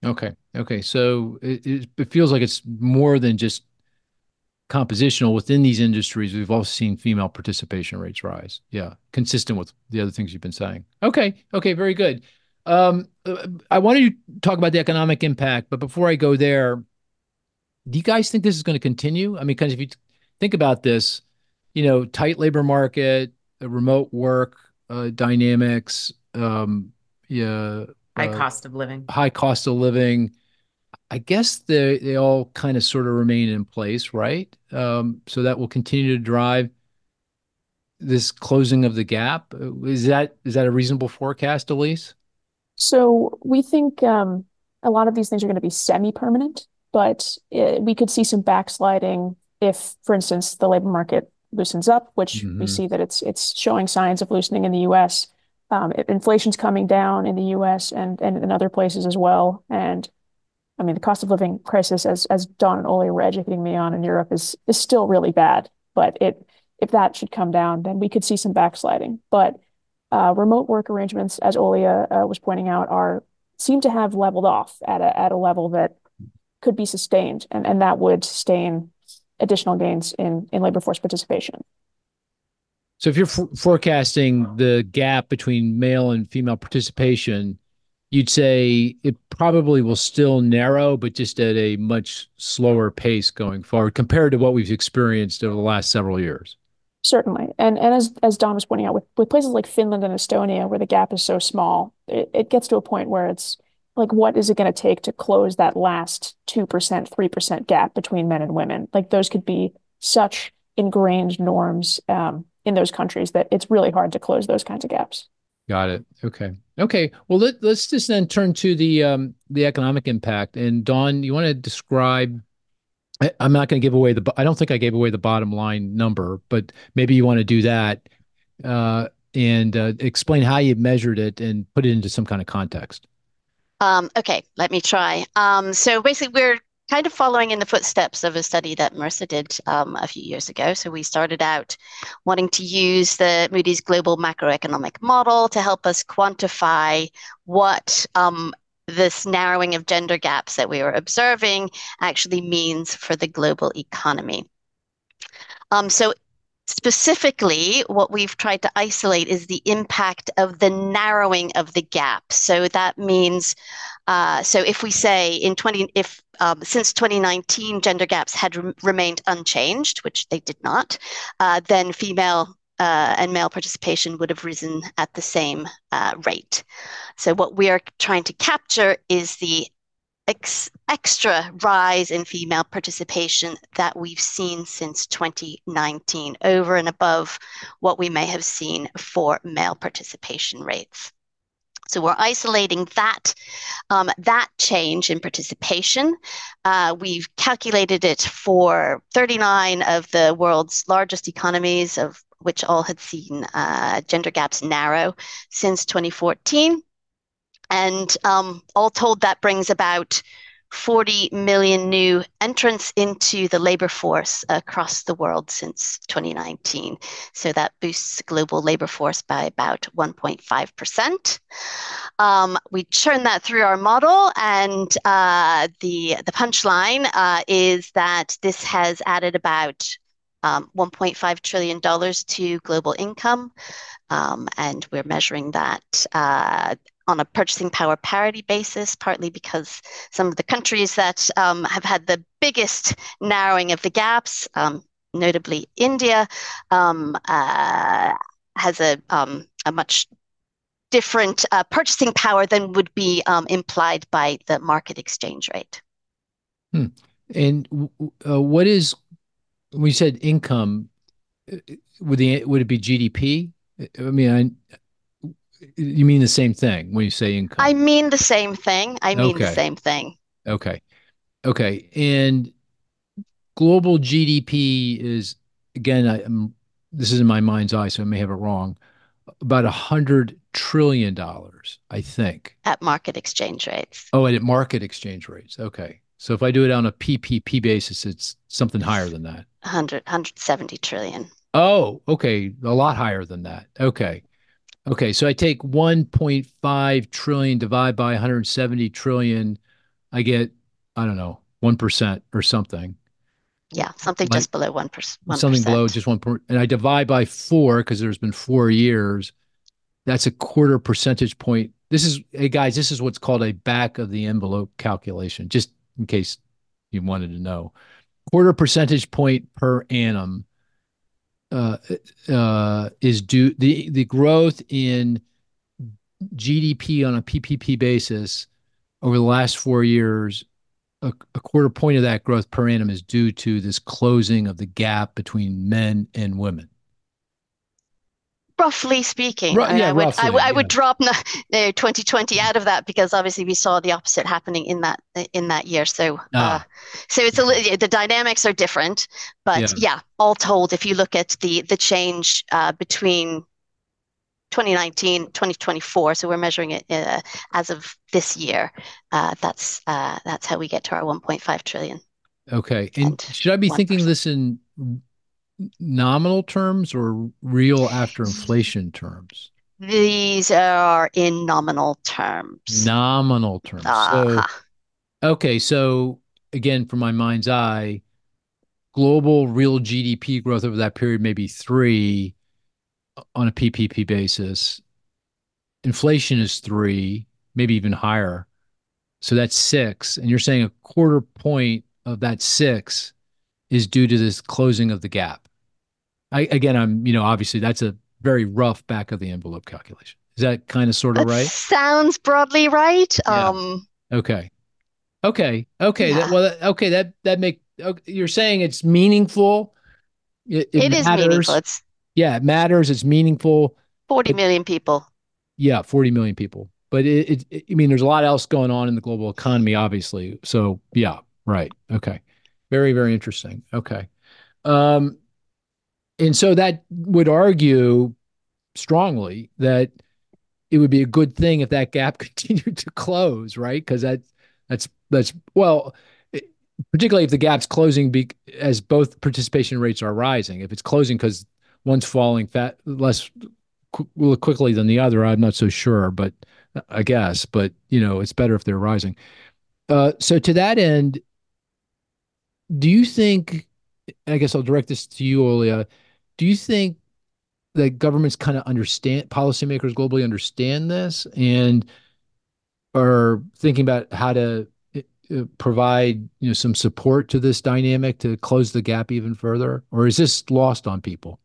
Okay. Okay. So it, it, it feels like it's more than just compositional within these industries. We've also seen female participation rates rise. Yeah. Consistent with the other things you've been saying. Okay. Okay. Very good. Um, uh, I wanted to talk about the economic impact, but before I go there, do you guys think this is going to continue? I mean, because if you think about this, you know, tight labor market, uh, remote work uh, dynamics, um, yeah, High uh, cost of living. high cost of living. I guess they they all kind of sort of remain in place, right? Um, so that will continue to drive this closing of the gap. Uh, Is that is that a reasonable forecast, Elise? So we think um, a lot of these things are going to be semi-permanent, but uh we could see some backsliding if, for instance, the labor market loosens up, which we Hmm. see that it's it's showing signs of loosening in the U S. Um, if inflation's coming down in the U S and and in other places as well. And I mean, the cost of living crisis, as as Don and Oli were educating me on in Europe, is is still really bad. But it if that should come down, then we could see some backsliding. But uh, remote work arrangements, as Olia uh, was pointing out, are seem to have leveled off at a at a level that could be sustained, and and that would sustain additional gains in in labor force participation. So if you're f forecasting the gap between male and female participation, you'd say it probably will still narrow, but just at a much slower pace going forward compared to what we've experienced over the last several years. Certainly. And and as as Don was pointing out, with, with places like Finland and Estonia, where the gap is so small, it, it gets to a point where it's like, what is it going to take to close that last two percent, three percent gap between men and women? Like those could be such ingrained norms um, in those countries that it's really hard to close those kinds of gaps. Got it. Okay. Okay. Well, let, let's just then turn to the um, the economic impact. And Dawn, you want to describe? I, I'm not going to give away the. I don't think I gave away the bottom line number, but maybe you want to do that uh, and uh, explain how you measured it and put it into some kind of context. Um, okay, let me try. Um, so basically, we're kind of following in the footsteps of a study that Mercer did um, a few years ago. So we started out wanting to use the Moody's Global Macroeconomic Model to help us quantify what um, this narrowing of gender gaps that we were observing actually means for the global economy. Um, so specifically, what we've tried to isolate is the impact of the narrowing of the gap. So that means, uh, so if we say in twenty, if um, since twenty nineteen gender gaps had re remained unchanged, which they did not, uh, then female uh, and male participation would have risen at the same uh, rate. So what we are trying to capture is the ex extra rise in female participation that we've seen since twenty nineteen, over and above what we may have seen for male participation rates. So we're isolating that um, that change in participation. Uh, we've calculated it for thirty-nine of the world's largest economies, of which all had seen uh, gender gaps narrow since twenty fourteen. And um, all told, that brings about forty million new entrants into the labor force across the world since twenty nineteen. So that boosts the global labor force by about one point five percent. Um, we churn that through our model, and uh, the, the punchline uh, is that this has added about um, one point five trillion dollars to global income. Um, and we're measuring that uh, on a purchasing power parity basis, partly because some of the countries that um, have had the biggest narrowing of the gaps, um, notably India, um, uh, has a, um, a much different uh, purchasing power than would be um, implied by the market exchange rate. Hmm. And uh, what is, when you said income, would the would it be G D P? I mean, I, you mean the same thing when you say income? I mean the same thing. I mean Okay. the same thing. Okay. Okay. And global G D P is, again, I, am this is in my mind's eye, so I may have it wrong, about a hundred trillion dollars, I think. At market exchange rates. Oh, and at market exchange rates. Okay. So if I do it on a P P P basis, it's something higher than that. one hundred, one hundred seventy trillion. Oh, okay. A lot higher than that. Okay. Okay. So I take one point five trillion, divide by one hundred seventy trillion. I get, I don't know, one percent or something, Yeah, something like just below one percent, something below one percent. just one point, and I divide by four because there's been four years. That's a quarter percentage point. This is, hey guys, this is what's called a back of the envelope calculation, just in case you wanted to know. Quarter percentage point per annum uh, uh, is due the the growth in G D P on a P P P basis over the last four years. A, a quarter point of that growth per annum is due to this closing of the gap between men and women. Roughly speaking, Ru- I mean, yeah, I would I roughly. would I Yeah. would drop no, no, twenty twenty out of that because obviously we saw the opposite happening in that in that year. So uh, Ah, so it's a li- the dynamics are different, yeah. but yeah, all told, if you look at the the change uh, between twenty nineteen, twenty twenty-four, so we're measuring it uh, as of this year. Uh, that's uh, that's how we get to our one point five trillion Okay. And and should I be thinking one percent. this in nominal terms or real after inflation terms? These are in nominal terms. Nominal terms. So, Uh-huh. okay. So, again, from my mind's eye, global real G D P growth over that period may be three on a P P P basis. Inflation is three, maybe even higher. So that's six. And you're saying a quarter point of that six is due to this closing of the gap. I, again, I'm, you know, obviously that's a very rough back of the envelope calculation. Is that kind of sort of That right? sounds broadly right. Yeah. Um, Okay. Okay. Okay. That, yeah, well, that, okay. That, that make, okay, you're saying it's meaningful. It, it it is meaningful. matters. It's Yeah. It matters. It's meaningful. forty But million people. yeah, forty million people. But it, it, it, I mean, there's a lot else going on in the global economy, obviously. So yeah. Right. Okay. Very, very interesting. Okay. Um, and so that would argue strongly that it would be a good thing if that gap continued to close, right? Because that that's that's well, it, particularly if the gap's closing be, as both participation rates are rising. If it's closing because one's falling fat less qu- quickly than the other, I'm not so sure, but I guess. But you know, it's better if they're rising. Uh, so to that end, do you think? I guess I'll direct this to you, Olia. Do you think that governments kind of understand, policymakers globally understand this and are thinking about how to uh, provide, you know, some support to this dynamic to close the gap even further? Or is this lost on people?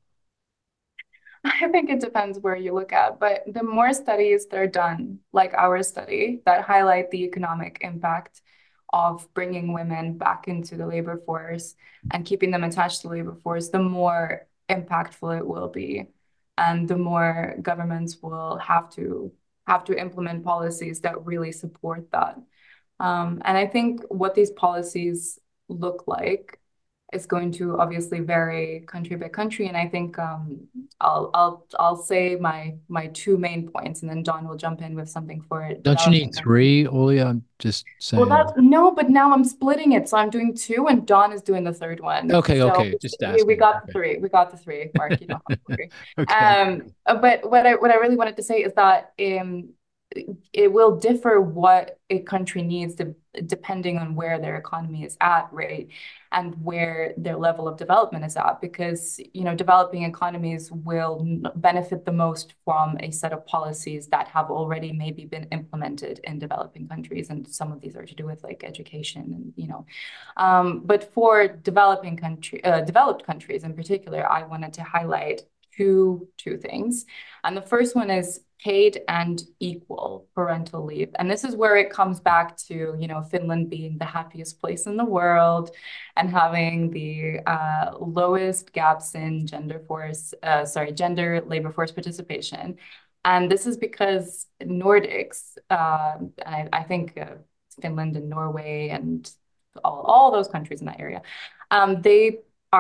I think it depends where you look at, but the more studies that are done, like our study, that highlight the economic impact of bringing women back into the labor force and keeping them attached to the labor force, the more impactful it will be, and the more governments will have to have to implement policies that really support that. Um, and I think what these policies look like is going to obviously vary country by country. And I think um, I'll I'll I'll say my my two main points, and then Don will jump in with something for Don't you developing need countries. three, Olia? I'm just Well, saying. that's no, but now I'm splitting it, so I'm doing two, and Don is doing the third one. Okay, So okay, just we, we asking. got the Okay, three. We got the three, Mark. You don't have to worry. okay. Um, uh, but what I what I really wanted to say is that um, it will differ what a country needs to, depending on where their economy is at, right? And where their level of development is at, because, you know, developing economies will benefit the most from a set of policies that have already maybe been implemented in developing countries. And some of these are to do with like education and, you know, um, but for developing country, uh, developed countries in particular, I wanted to highlight two, two things. And the first one is paid and equal parental leave. And this is where it comes back to, you know, Finland being the happiest place in the world and having the uh, lowest gaps in gender force, uh, sorry, gender labor force participation. And this is because Nordics, uh, I, I think uh, Finland and Norway and all, all those countries in that area, um, they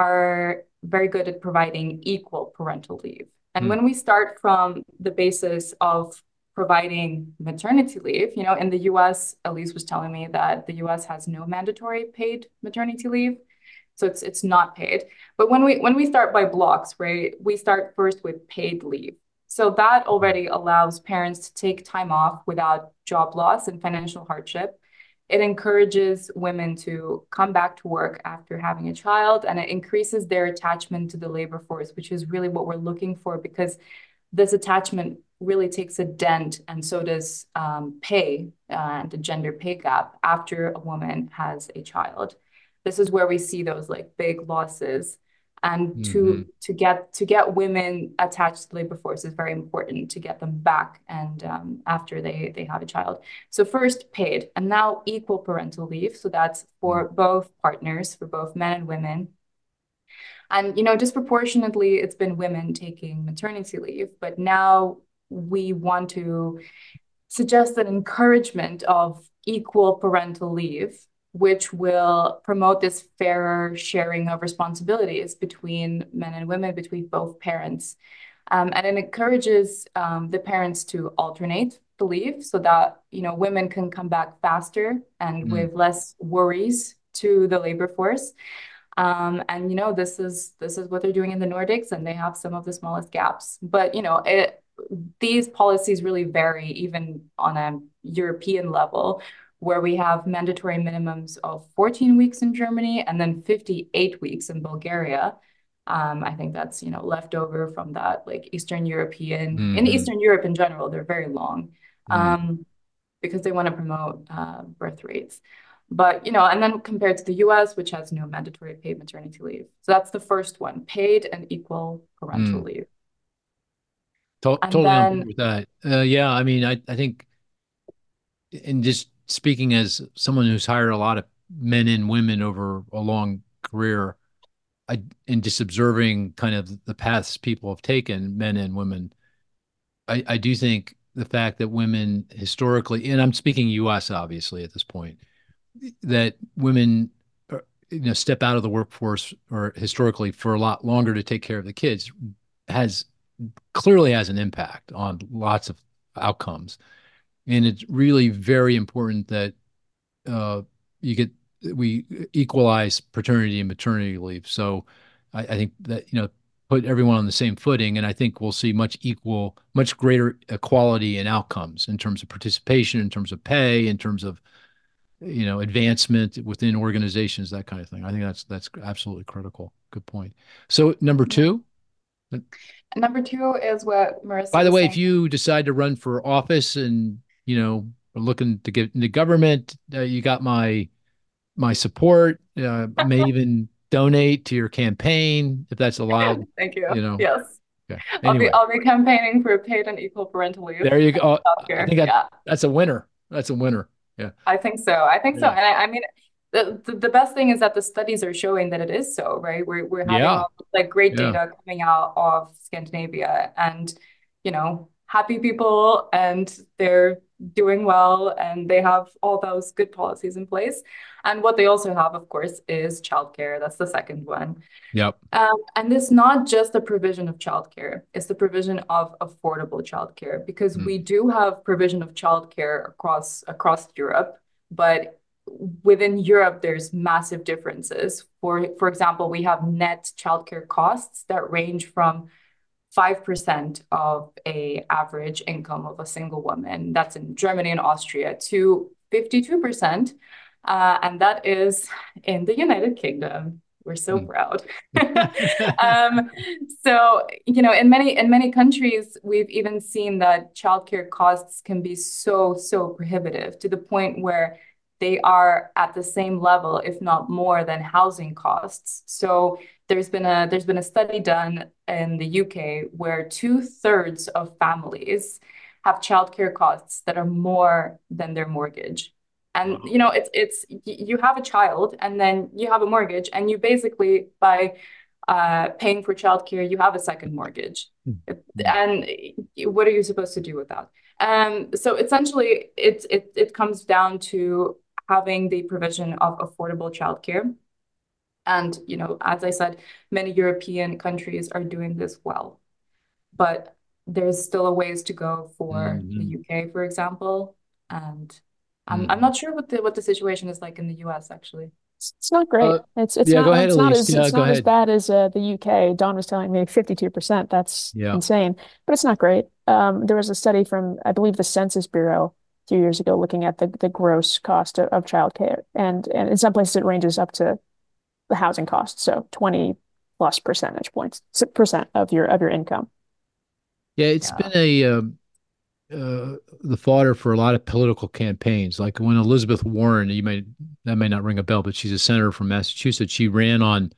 are very good at providing equal parental leave. And Hmm. when we start from the basis of providing maternity leave, you know, in the U S, Elise was telling me that the U S has no mandatory paid maternity leave. So it's it's not paid. But when we when we start by blocks, right, we start first with paid leave. So that already allows parents to take time off without job loss and financial hardship. it encourages women to come back to work after having a child, and it increases their attachment to the labor force, which is really what we're looking for, because this attachment really takes a dent, and so does um, pay uh, and the gender pay gap after a woman has a child. This is where we see those like big losses. And to mm-hmm. to get to get women attached to the labor force is very important to get them back and um, after they they have a child. So first paid, and now equal parental leave. So that's for mm-hmm. both partners, for both men and women. And you know, disproportionately, it's been women taking maternity leave, but now we want to suggest an encouragement of equal parental leave, which will promote this fairer sharing of responsibilities between men and women, between both parents. Um, and it encourages um, the parents to alternate the leave so that, you know, women can come back faster and mm. with less worries to the labor force. Um, and, you know, this is this is what they're doing in the Nordics, and they have some of the smallest gaps. But, you know, it, these policies really vary even on a European level, where we have mandatory minimums of fourteen weeks in Germany and then fifty-eight weeks in Bulgaria. Um, I think that's, you know, left over from that like Eastern European, mm-hmm. in Eastern Europe in general, they're very long um, mm-hmm. because they want to promote uh, birth rates. But, you know, and then compared to the U S, which has no mandatory paid maternity leave. So that's the first one, paid and equal parental mm. leave. To- totally then, agree with that. Uh, yeah, I mean, I, I think in just speaking as someone who's hired a lot of men and women over a long career, I, and just observing kind of the paths people have taken, men and women, I, I do think the fact that women historically, and I'm speaking U S obviously at this point, that women, you know, step out of the workforce or historically for a lot longer to take care of the kids has clearly has an impact on lots of outcomes. And it's really very important that uh, you get we equalize paternity and maternity leave. So I, I think that, you know, put everyone on the same footing, and I think we'll see much equal, much greater equality in outcomes in terms of participation, in terms of pay, in terms of, you know, advancement within organizations, that kind of thing. I think that's that's absolutely critical. Good point. So number two. Number two is what Marissa. By the way, saying. If you decide to run for office and, you know, are looking to get into government, uh, you got my my support. Uh, I may even donate to your campaign if that's allowed. Thank you. You know. Yes. Okay. I'll Anyway. be I'll be campaigning for paid and equal parental leave. There you go. Oh, I think that, yeah. that's a winner. That's a winner. Yeah. I think so. I think yeah. so. And I, I mean, the, the the best thing is that the studies are showing that it is so, right? We're we're having yeah. all, like great yeah. data coming out of Scandinavia, and, you know, happy people, and they're doing well, and they have all those good policies in place. And what they also have, of course, is childcare. That's the second one. Yep. Um, and it's not just the provision of childcare, it's the provision of affordable childcare, because mm. we do have provision of childcare across across Europe, but within Europe, there's massive differences. For, for example, we have net childcare costs that range from five percent of a average income of a single woman. That's in Germany and Austria, to fifty-two percent. Uh, and that is in the United Kingdom. We're so mm. proud. um, so, you know, in many in many countries, we've even seen that childcare costs can be so, so prohibitive, to the point where they are at the same level, if not more, than housing costs. So there's been a there's been a study done in the U K where two thirds of families have childcare costs that are more than their mortgage. And, wow. you know, it's it's you have a child and then you have a mortgage, and you basically, by uh, paying for childcare, you have a second mortgage. Mm-hmm. And what are you supposed to do with that? Um, so essentially, it, it it comes down to having the provision of affordable childcare. And, you know, as I said, many European countries are doing this well. But there's still a ways to go for mm-hmm. the U K, for example. And I'm mm-hmm. I'm not sure what the what the situation is like in the U S, actually. It's not great. Uh, it's it's yeah, not, go ahead, it's not Elise. as Yeah, it's go not ahead. as bad as uh, the U K. Don was telling me fifty-two percent. That's yeah. insane, but it's not great. Um, there was a study from, I believe, the Census Bureau few years ago, looking at the, the gross cost of, of childcare. And, and in some places, it ranges up to the housing cost. So twenty plus percentage points, percent of your of your income. Yeah, it's Yeah. been a um, uh, the fodder for a lot of political campaigns. Like when Elizabeth Warren, you may that may not ring a bell, but she's a senator from Massachusetts. She ran on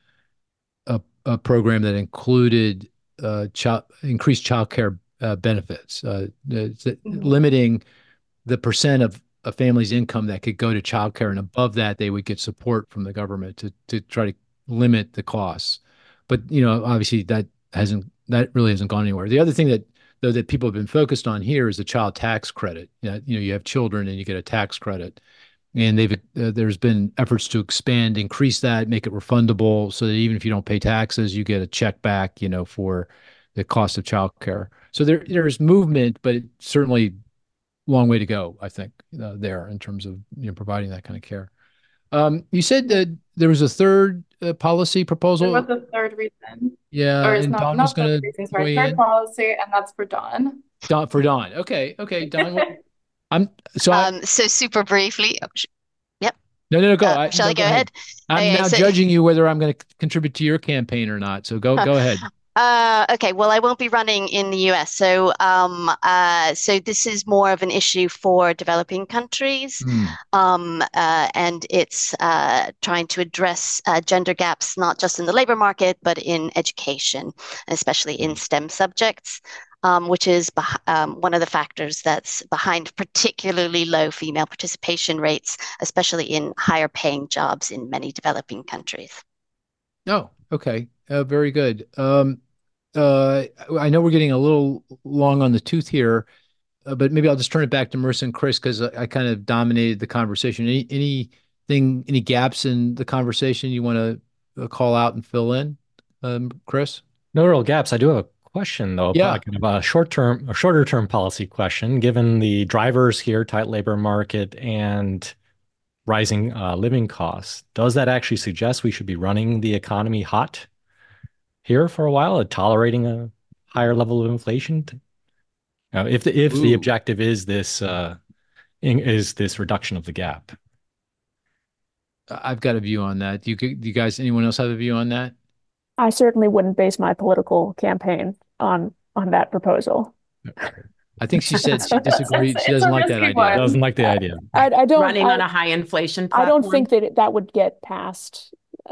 a, a program that included uh, child increased child care uh, benefits, uh, mm-hmm. limiting the percent of a family's income that could go to child care, and above that, they would get support from the government to to try to limit the costs. But you know, obviously, that hasn't that really hasn't gone anywhere. The other thing that though that people have been focused on here is the child tax credit. You know, you know, you have children and you get a tax credit, and they've uh, there's been efforts to expand, increase that, make it refundable, so that even if you don't pay taxes, you get a check back, you know, for the cost of child care. So there there's movement, but it's certainly a long way to go, I think, uh, there in terms of you know providing that kind of care. Um, you said that there was a third uh, policy proposal. There was a third reason. Yeah, or it's and not, Dawn not was going to weigh third in. policy, and that's for Dawn. Dawn for Dawn. Okay, okay, Dawn. What, I'm so. Um, I, so super briefly, oh, sh- yep. no, no, no. Go. Uh, I, shall no, I go, go ahead? I'm Okay, now so- judging you whether I'm going to contribute to your campaign or not. So go, go ahead. Uh, okay, well, I won't be running in the U S. So, um, uh, so this is more of an issue for developing countries, Mm. um, uh, and it's uh, trying to address uh, gender gaps, not just in the labor market, but in education, especially in STEM subjects, um, which is beh- um, one of the factors that's behind particularly low female participation rates, especially in higher paying jobs in many developing countries. Oh, okay. Uh, very good. Um, uh, I know we're getting a little long on the tooth here, uh, but maybe I'll just turn it back to Marissa and Chris because I, I kind of dominated the conversation. Any anything, any gaps in the conversation you want to uh, call out and fill in, um, Chris? No real gaps. I do have a question though, Yeah. kind of a short-term, a shorter-term policy question. Given the drivers here, tight labor market, and rising uh, living costs, does that actually suggest we should be running the economy hot here for a while, and tolerating a higher level of inflation? Uh, if the if the Ooh. objective is this uh, in, is this reduction of the gap? I've got a view on that. Do you, do you guys, anyone else have a view on that? I certainly wouldn't base my political campaign on on that proposal. I think she said she disagreed. It's- She it's doesn't a like that risky idea. one. Doesn't like the idea. I, I don't. Running I, on a high inflation I platform. don't think that it, that would get past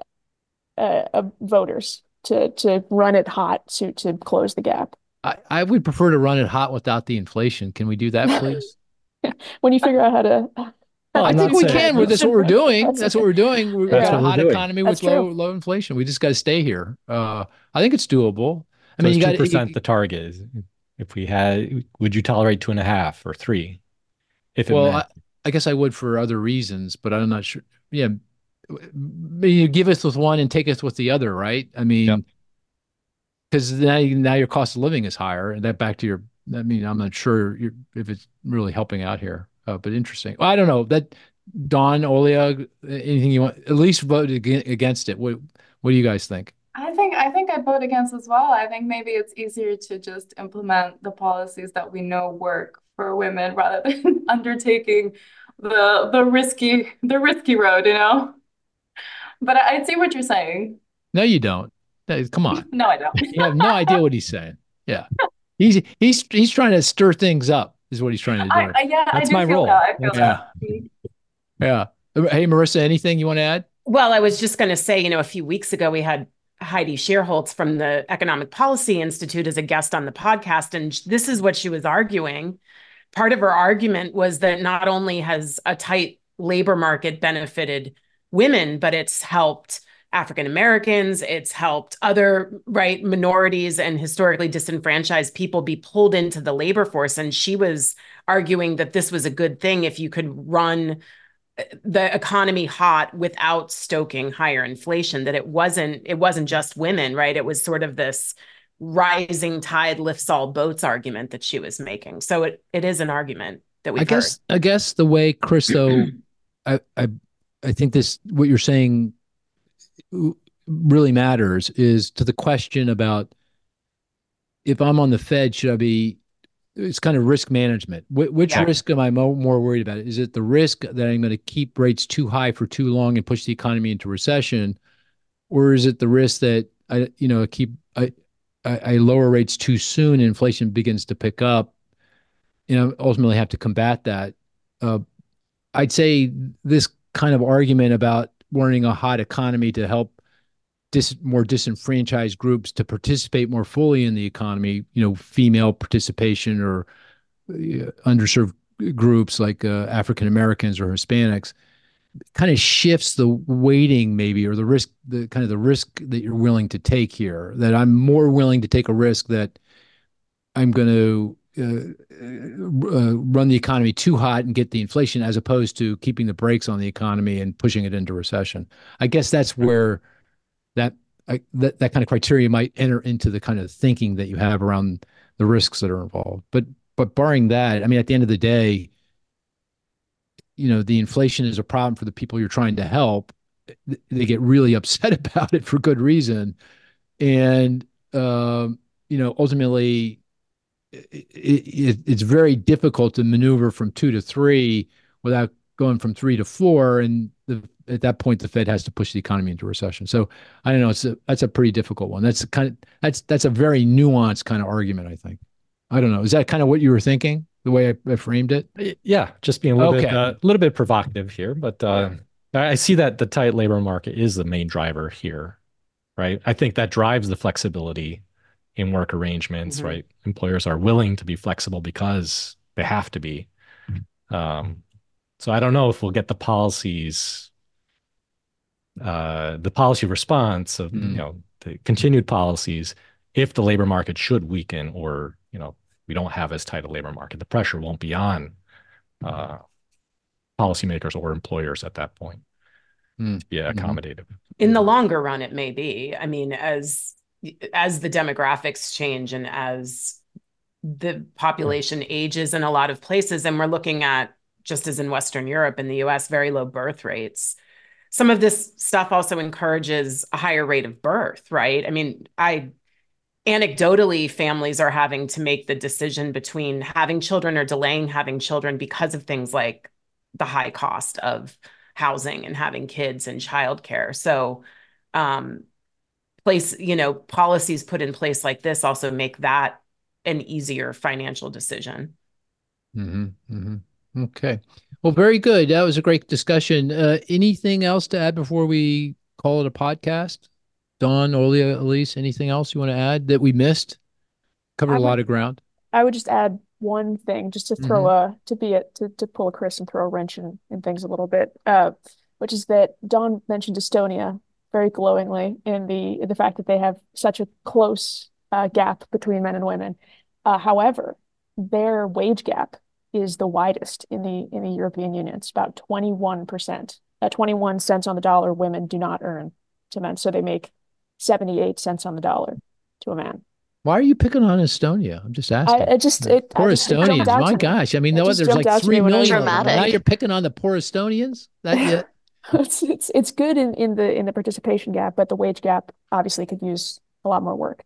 uh, uh, voters to to run it hot to to close the gap. I, I would prefer to run it hot without the inflation. Can we do that, please? When you figure out how to, Well, I I'm think not we saying- can. That's what we're doing. That's what we're doing. We're That's got a what we're hot doing. economy That's with low true. low inflation. We just got to stay here. Uh, I think it's doable. I So mean, is you got two percent the target? Is if we had, would you tolerate two and a half or three? If it well, I, meant, I guess I would for other reasons, but I'm not sure. Yeah, maybe you give us with one and take us with the other, right? I Yep. mean, because now you, now your cost of living is higher, and that back to your. I mean, I'm not sure you're, if it's really helping out here, uh, but interesting. Well, I don't know that. Dawn, Olia, anything you want? At least vote ag- against it. What What do you guys think? I think I think I vote against as well. I think maybe it's easier to just implement the policies that we know work for women rather than undertaking the the risky the risky road, you know. But I, I see what you're saying. No, you don't. No, come on. No, I don't. You have no idea what he's saying. Yeah, he's he's he's trying to stir things up. Is what he's trying to do. I, I, yeah, That's I do my feel role. that. I feel Yeah. that. Yeah. Hey, Marissa, anything you want to add? Well, I was just going to say, you know, a few weeks ago, we had Heidi Shearholtz from the Economic Policy Institute as a guest on the podcast. And this is what she was arguing. Part of her argument was that not only has a tight labor market benefited women, but it's helped African Americans, it's helped other right minorities and historically disenfranchised people be pulled into the labor force. And she was arguing that this was a good thing if you could run the economy hot without stoking higher inflation, that it wasn't it wasn't just women, right? It was sort of this rising tide lifts all boats argument that she was making. So it it is an argument that we've I guess I guess the way, Chris, though, I I I think this what you're saying really matters is to the question about if I'm on the Fed, should I be it's kind of risk management. Wh- which Yeah. risk am I mo more worried about? Is it the risk that I'm going to keep rates too high for too long and push the economy into recession, or is it the risk that I, you know, keep I, I, I lower rates too soon and inflation begins to pick up, you know, ultimately have to combat that. Uh, I'd say this kind of argument about wanting a hot economy to help dis more disenfranchised groups to participate more fully in the economy, you know, female participation or uh, underserved groups like uh, African Americans or Hispanics, kind of shifts the weighting maybe, or the risk, the kind of the risk that you're willing to take here. That I'm more willing to take a risk that I'm going to uh, uh, run the economy too hot and get the inflation, as opposed to keeping the brakes on the economy and pushing it into recession. I guess that's where that I, that that kind of criteria might enter into the kind of thinking that you have around the risks that are involved. But but barring that, I mean, at the end of the day, you know, the inflation is a problem for the people you're trying to help. They get really upset about it for good reason, and um, you know, ultimately, it, it, it's very difficult to maneuver from two to three without going from three to four, and the, at that point, the Fed has to push the economy into recession. So I don't know. It's a, that's a pretty difficult one. That's kind of that's that's a very nuanced kind of argument, I think. I don't know. Is that kind of what you were thinking, the way I, I framed it? Yeah, just being a little Okay. bit a uh, little bit provocative here, but uh, I see that the tight labor market is the main driver here, right? I think that drives the flexibility in work arrangements, Mhm. right? Employers are willing to be flexible because they have to be. Um, so I don't know if we'll get the policies, uh, the policy response of, Mm. you know, the continued policies if the labor market should weaken, or, you know, we don't have as tight a labor market. The pressure won't be on uh, policymakers or employers at that point Mm. to be accommodative. In the longer run, it may be. I mean, as as the demographics change and as the population ages in a lot of places, and we're looking at, just as in Western Europe and the U S, very low birth rates. Some of this stuff also encourages a higher rate of birth, right? I mean, I anecdotally, families are having to make the decision between having children or delaying having children because of things like the high cost of housing and having kids and childcare. So, um, place, you know, policies put in place like this also make that an easier financial decision. Mm-hmm. Mm-hmm. Okay. Well, very good. That was a great discussion. Uh, anything else to add before we call it a podcast? Dawn, Olia, Elise, anything else you want to add that we missed? Covered I a would lot of ground. I would just add one thing, just to throw Mhm. a to be it to to pull a Chris and throw a wrench in, in things a little bit, uh, which is that Dawn mentioned Estonia very glowingly in the in the fact that they have such a close uh, gap between men and women. Uh, however, their wage gap is the widest in the in the European Union. It's about twenty-one percent. Uh, twenty-one cents on the dollar women do not earn to men, so they make seventy-eight cents on the dollar to a man. Why are you picking on Estonia? I'm just I asking. it just it Poor I just it jumped Estonians. out My to me. gosh. I mean, It no, just there's jumped like out to three me when I was million of them. And now Dramatic. you're picking on the poor Estonians? That yeah. it's it's it's good in in the in the participation gap, but the wage gap obviously could use a lot more work.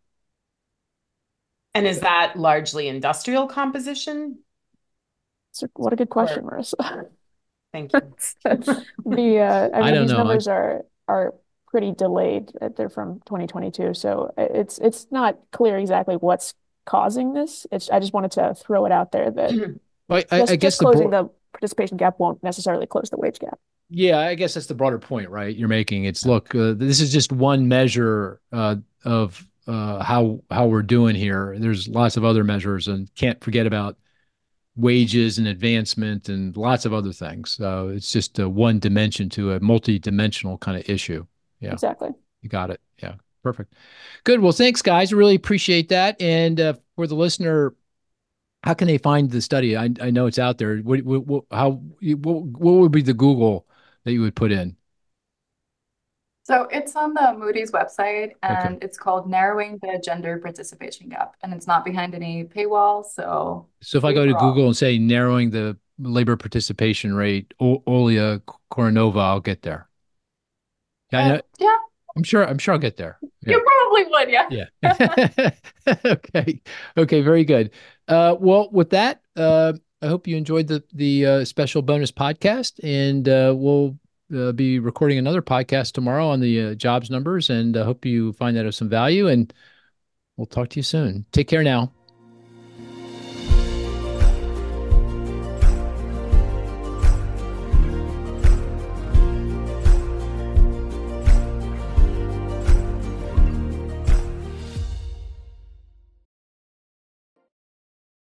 And is that largely industrial composition? So what a good question, Or, Marissa. thank you. The uh, I I mean don't these know. I, numbers are are pretty delayed. Uh, They're from twenty twenty-two, so it's it's not clear exactly what's causing this. It's I just wanted to throw it out there that I, I just guess just the closing bro the participation gap won't necessarily close the wage gap. yeah, I guess that's the broader point, right? You're making. It's look, uh, this is just one measure uh, of uh, how how we're doing here. There's lots of other measures, and can't forget about wages and advancement and lots of other things. So it's just uh, one dimension to a multi-dimensional kind of issue. Yeah, Exactly. you got it. Yeah, perfect. Good. Well, thanks, guys. Really appreciate that. And uh, for the listener, how can they find the study? I, I know it's out there. What, what, what, how, what, what would be the Google that you would put in? So it's on the Moody's website, Okay. and it's called Narrowing the Gender Participation Gap, and it's not behind any paywall, so So if I free go to for all. Google and say narrowing the labor participation rate, o Olia Koronova, I'll get there. Yeah, I Uh, know. yeah, I'm sure. I'm sure I'll get there. Yeah. You probably would, yeah. Yeah. Okay. Okay. Very good. Uh, well, with that, uh, I hope you enjoyed the the uh, special bonus podcast, and uh, we'll uh, be recording another podcast tomorrow on the uh, jobs numbers, and I hope you find that of some value. And we'll talk to you soon. Take care now.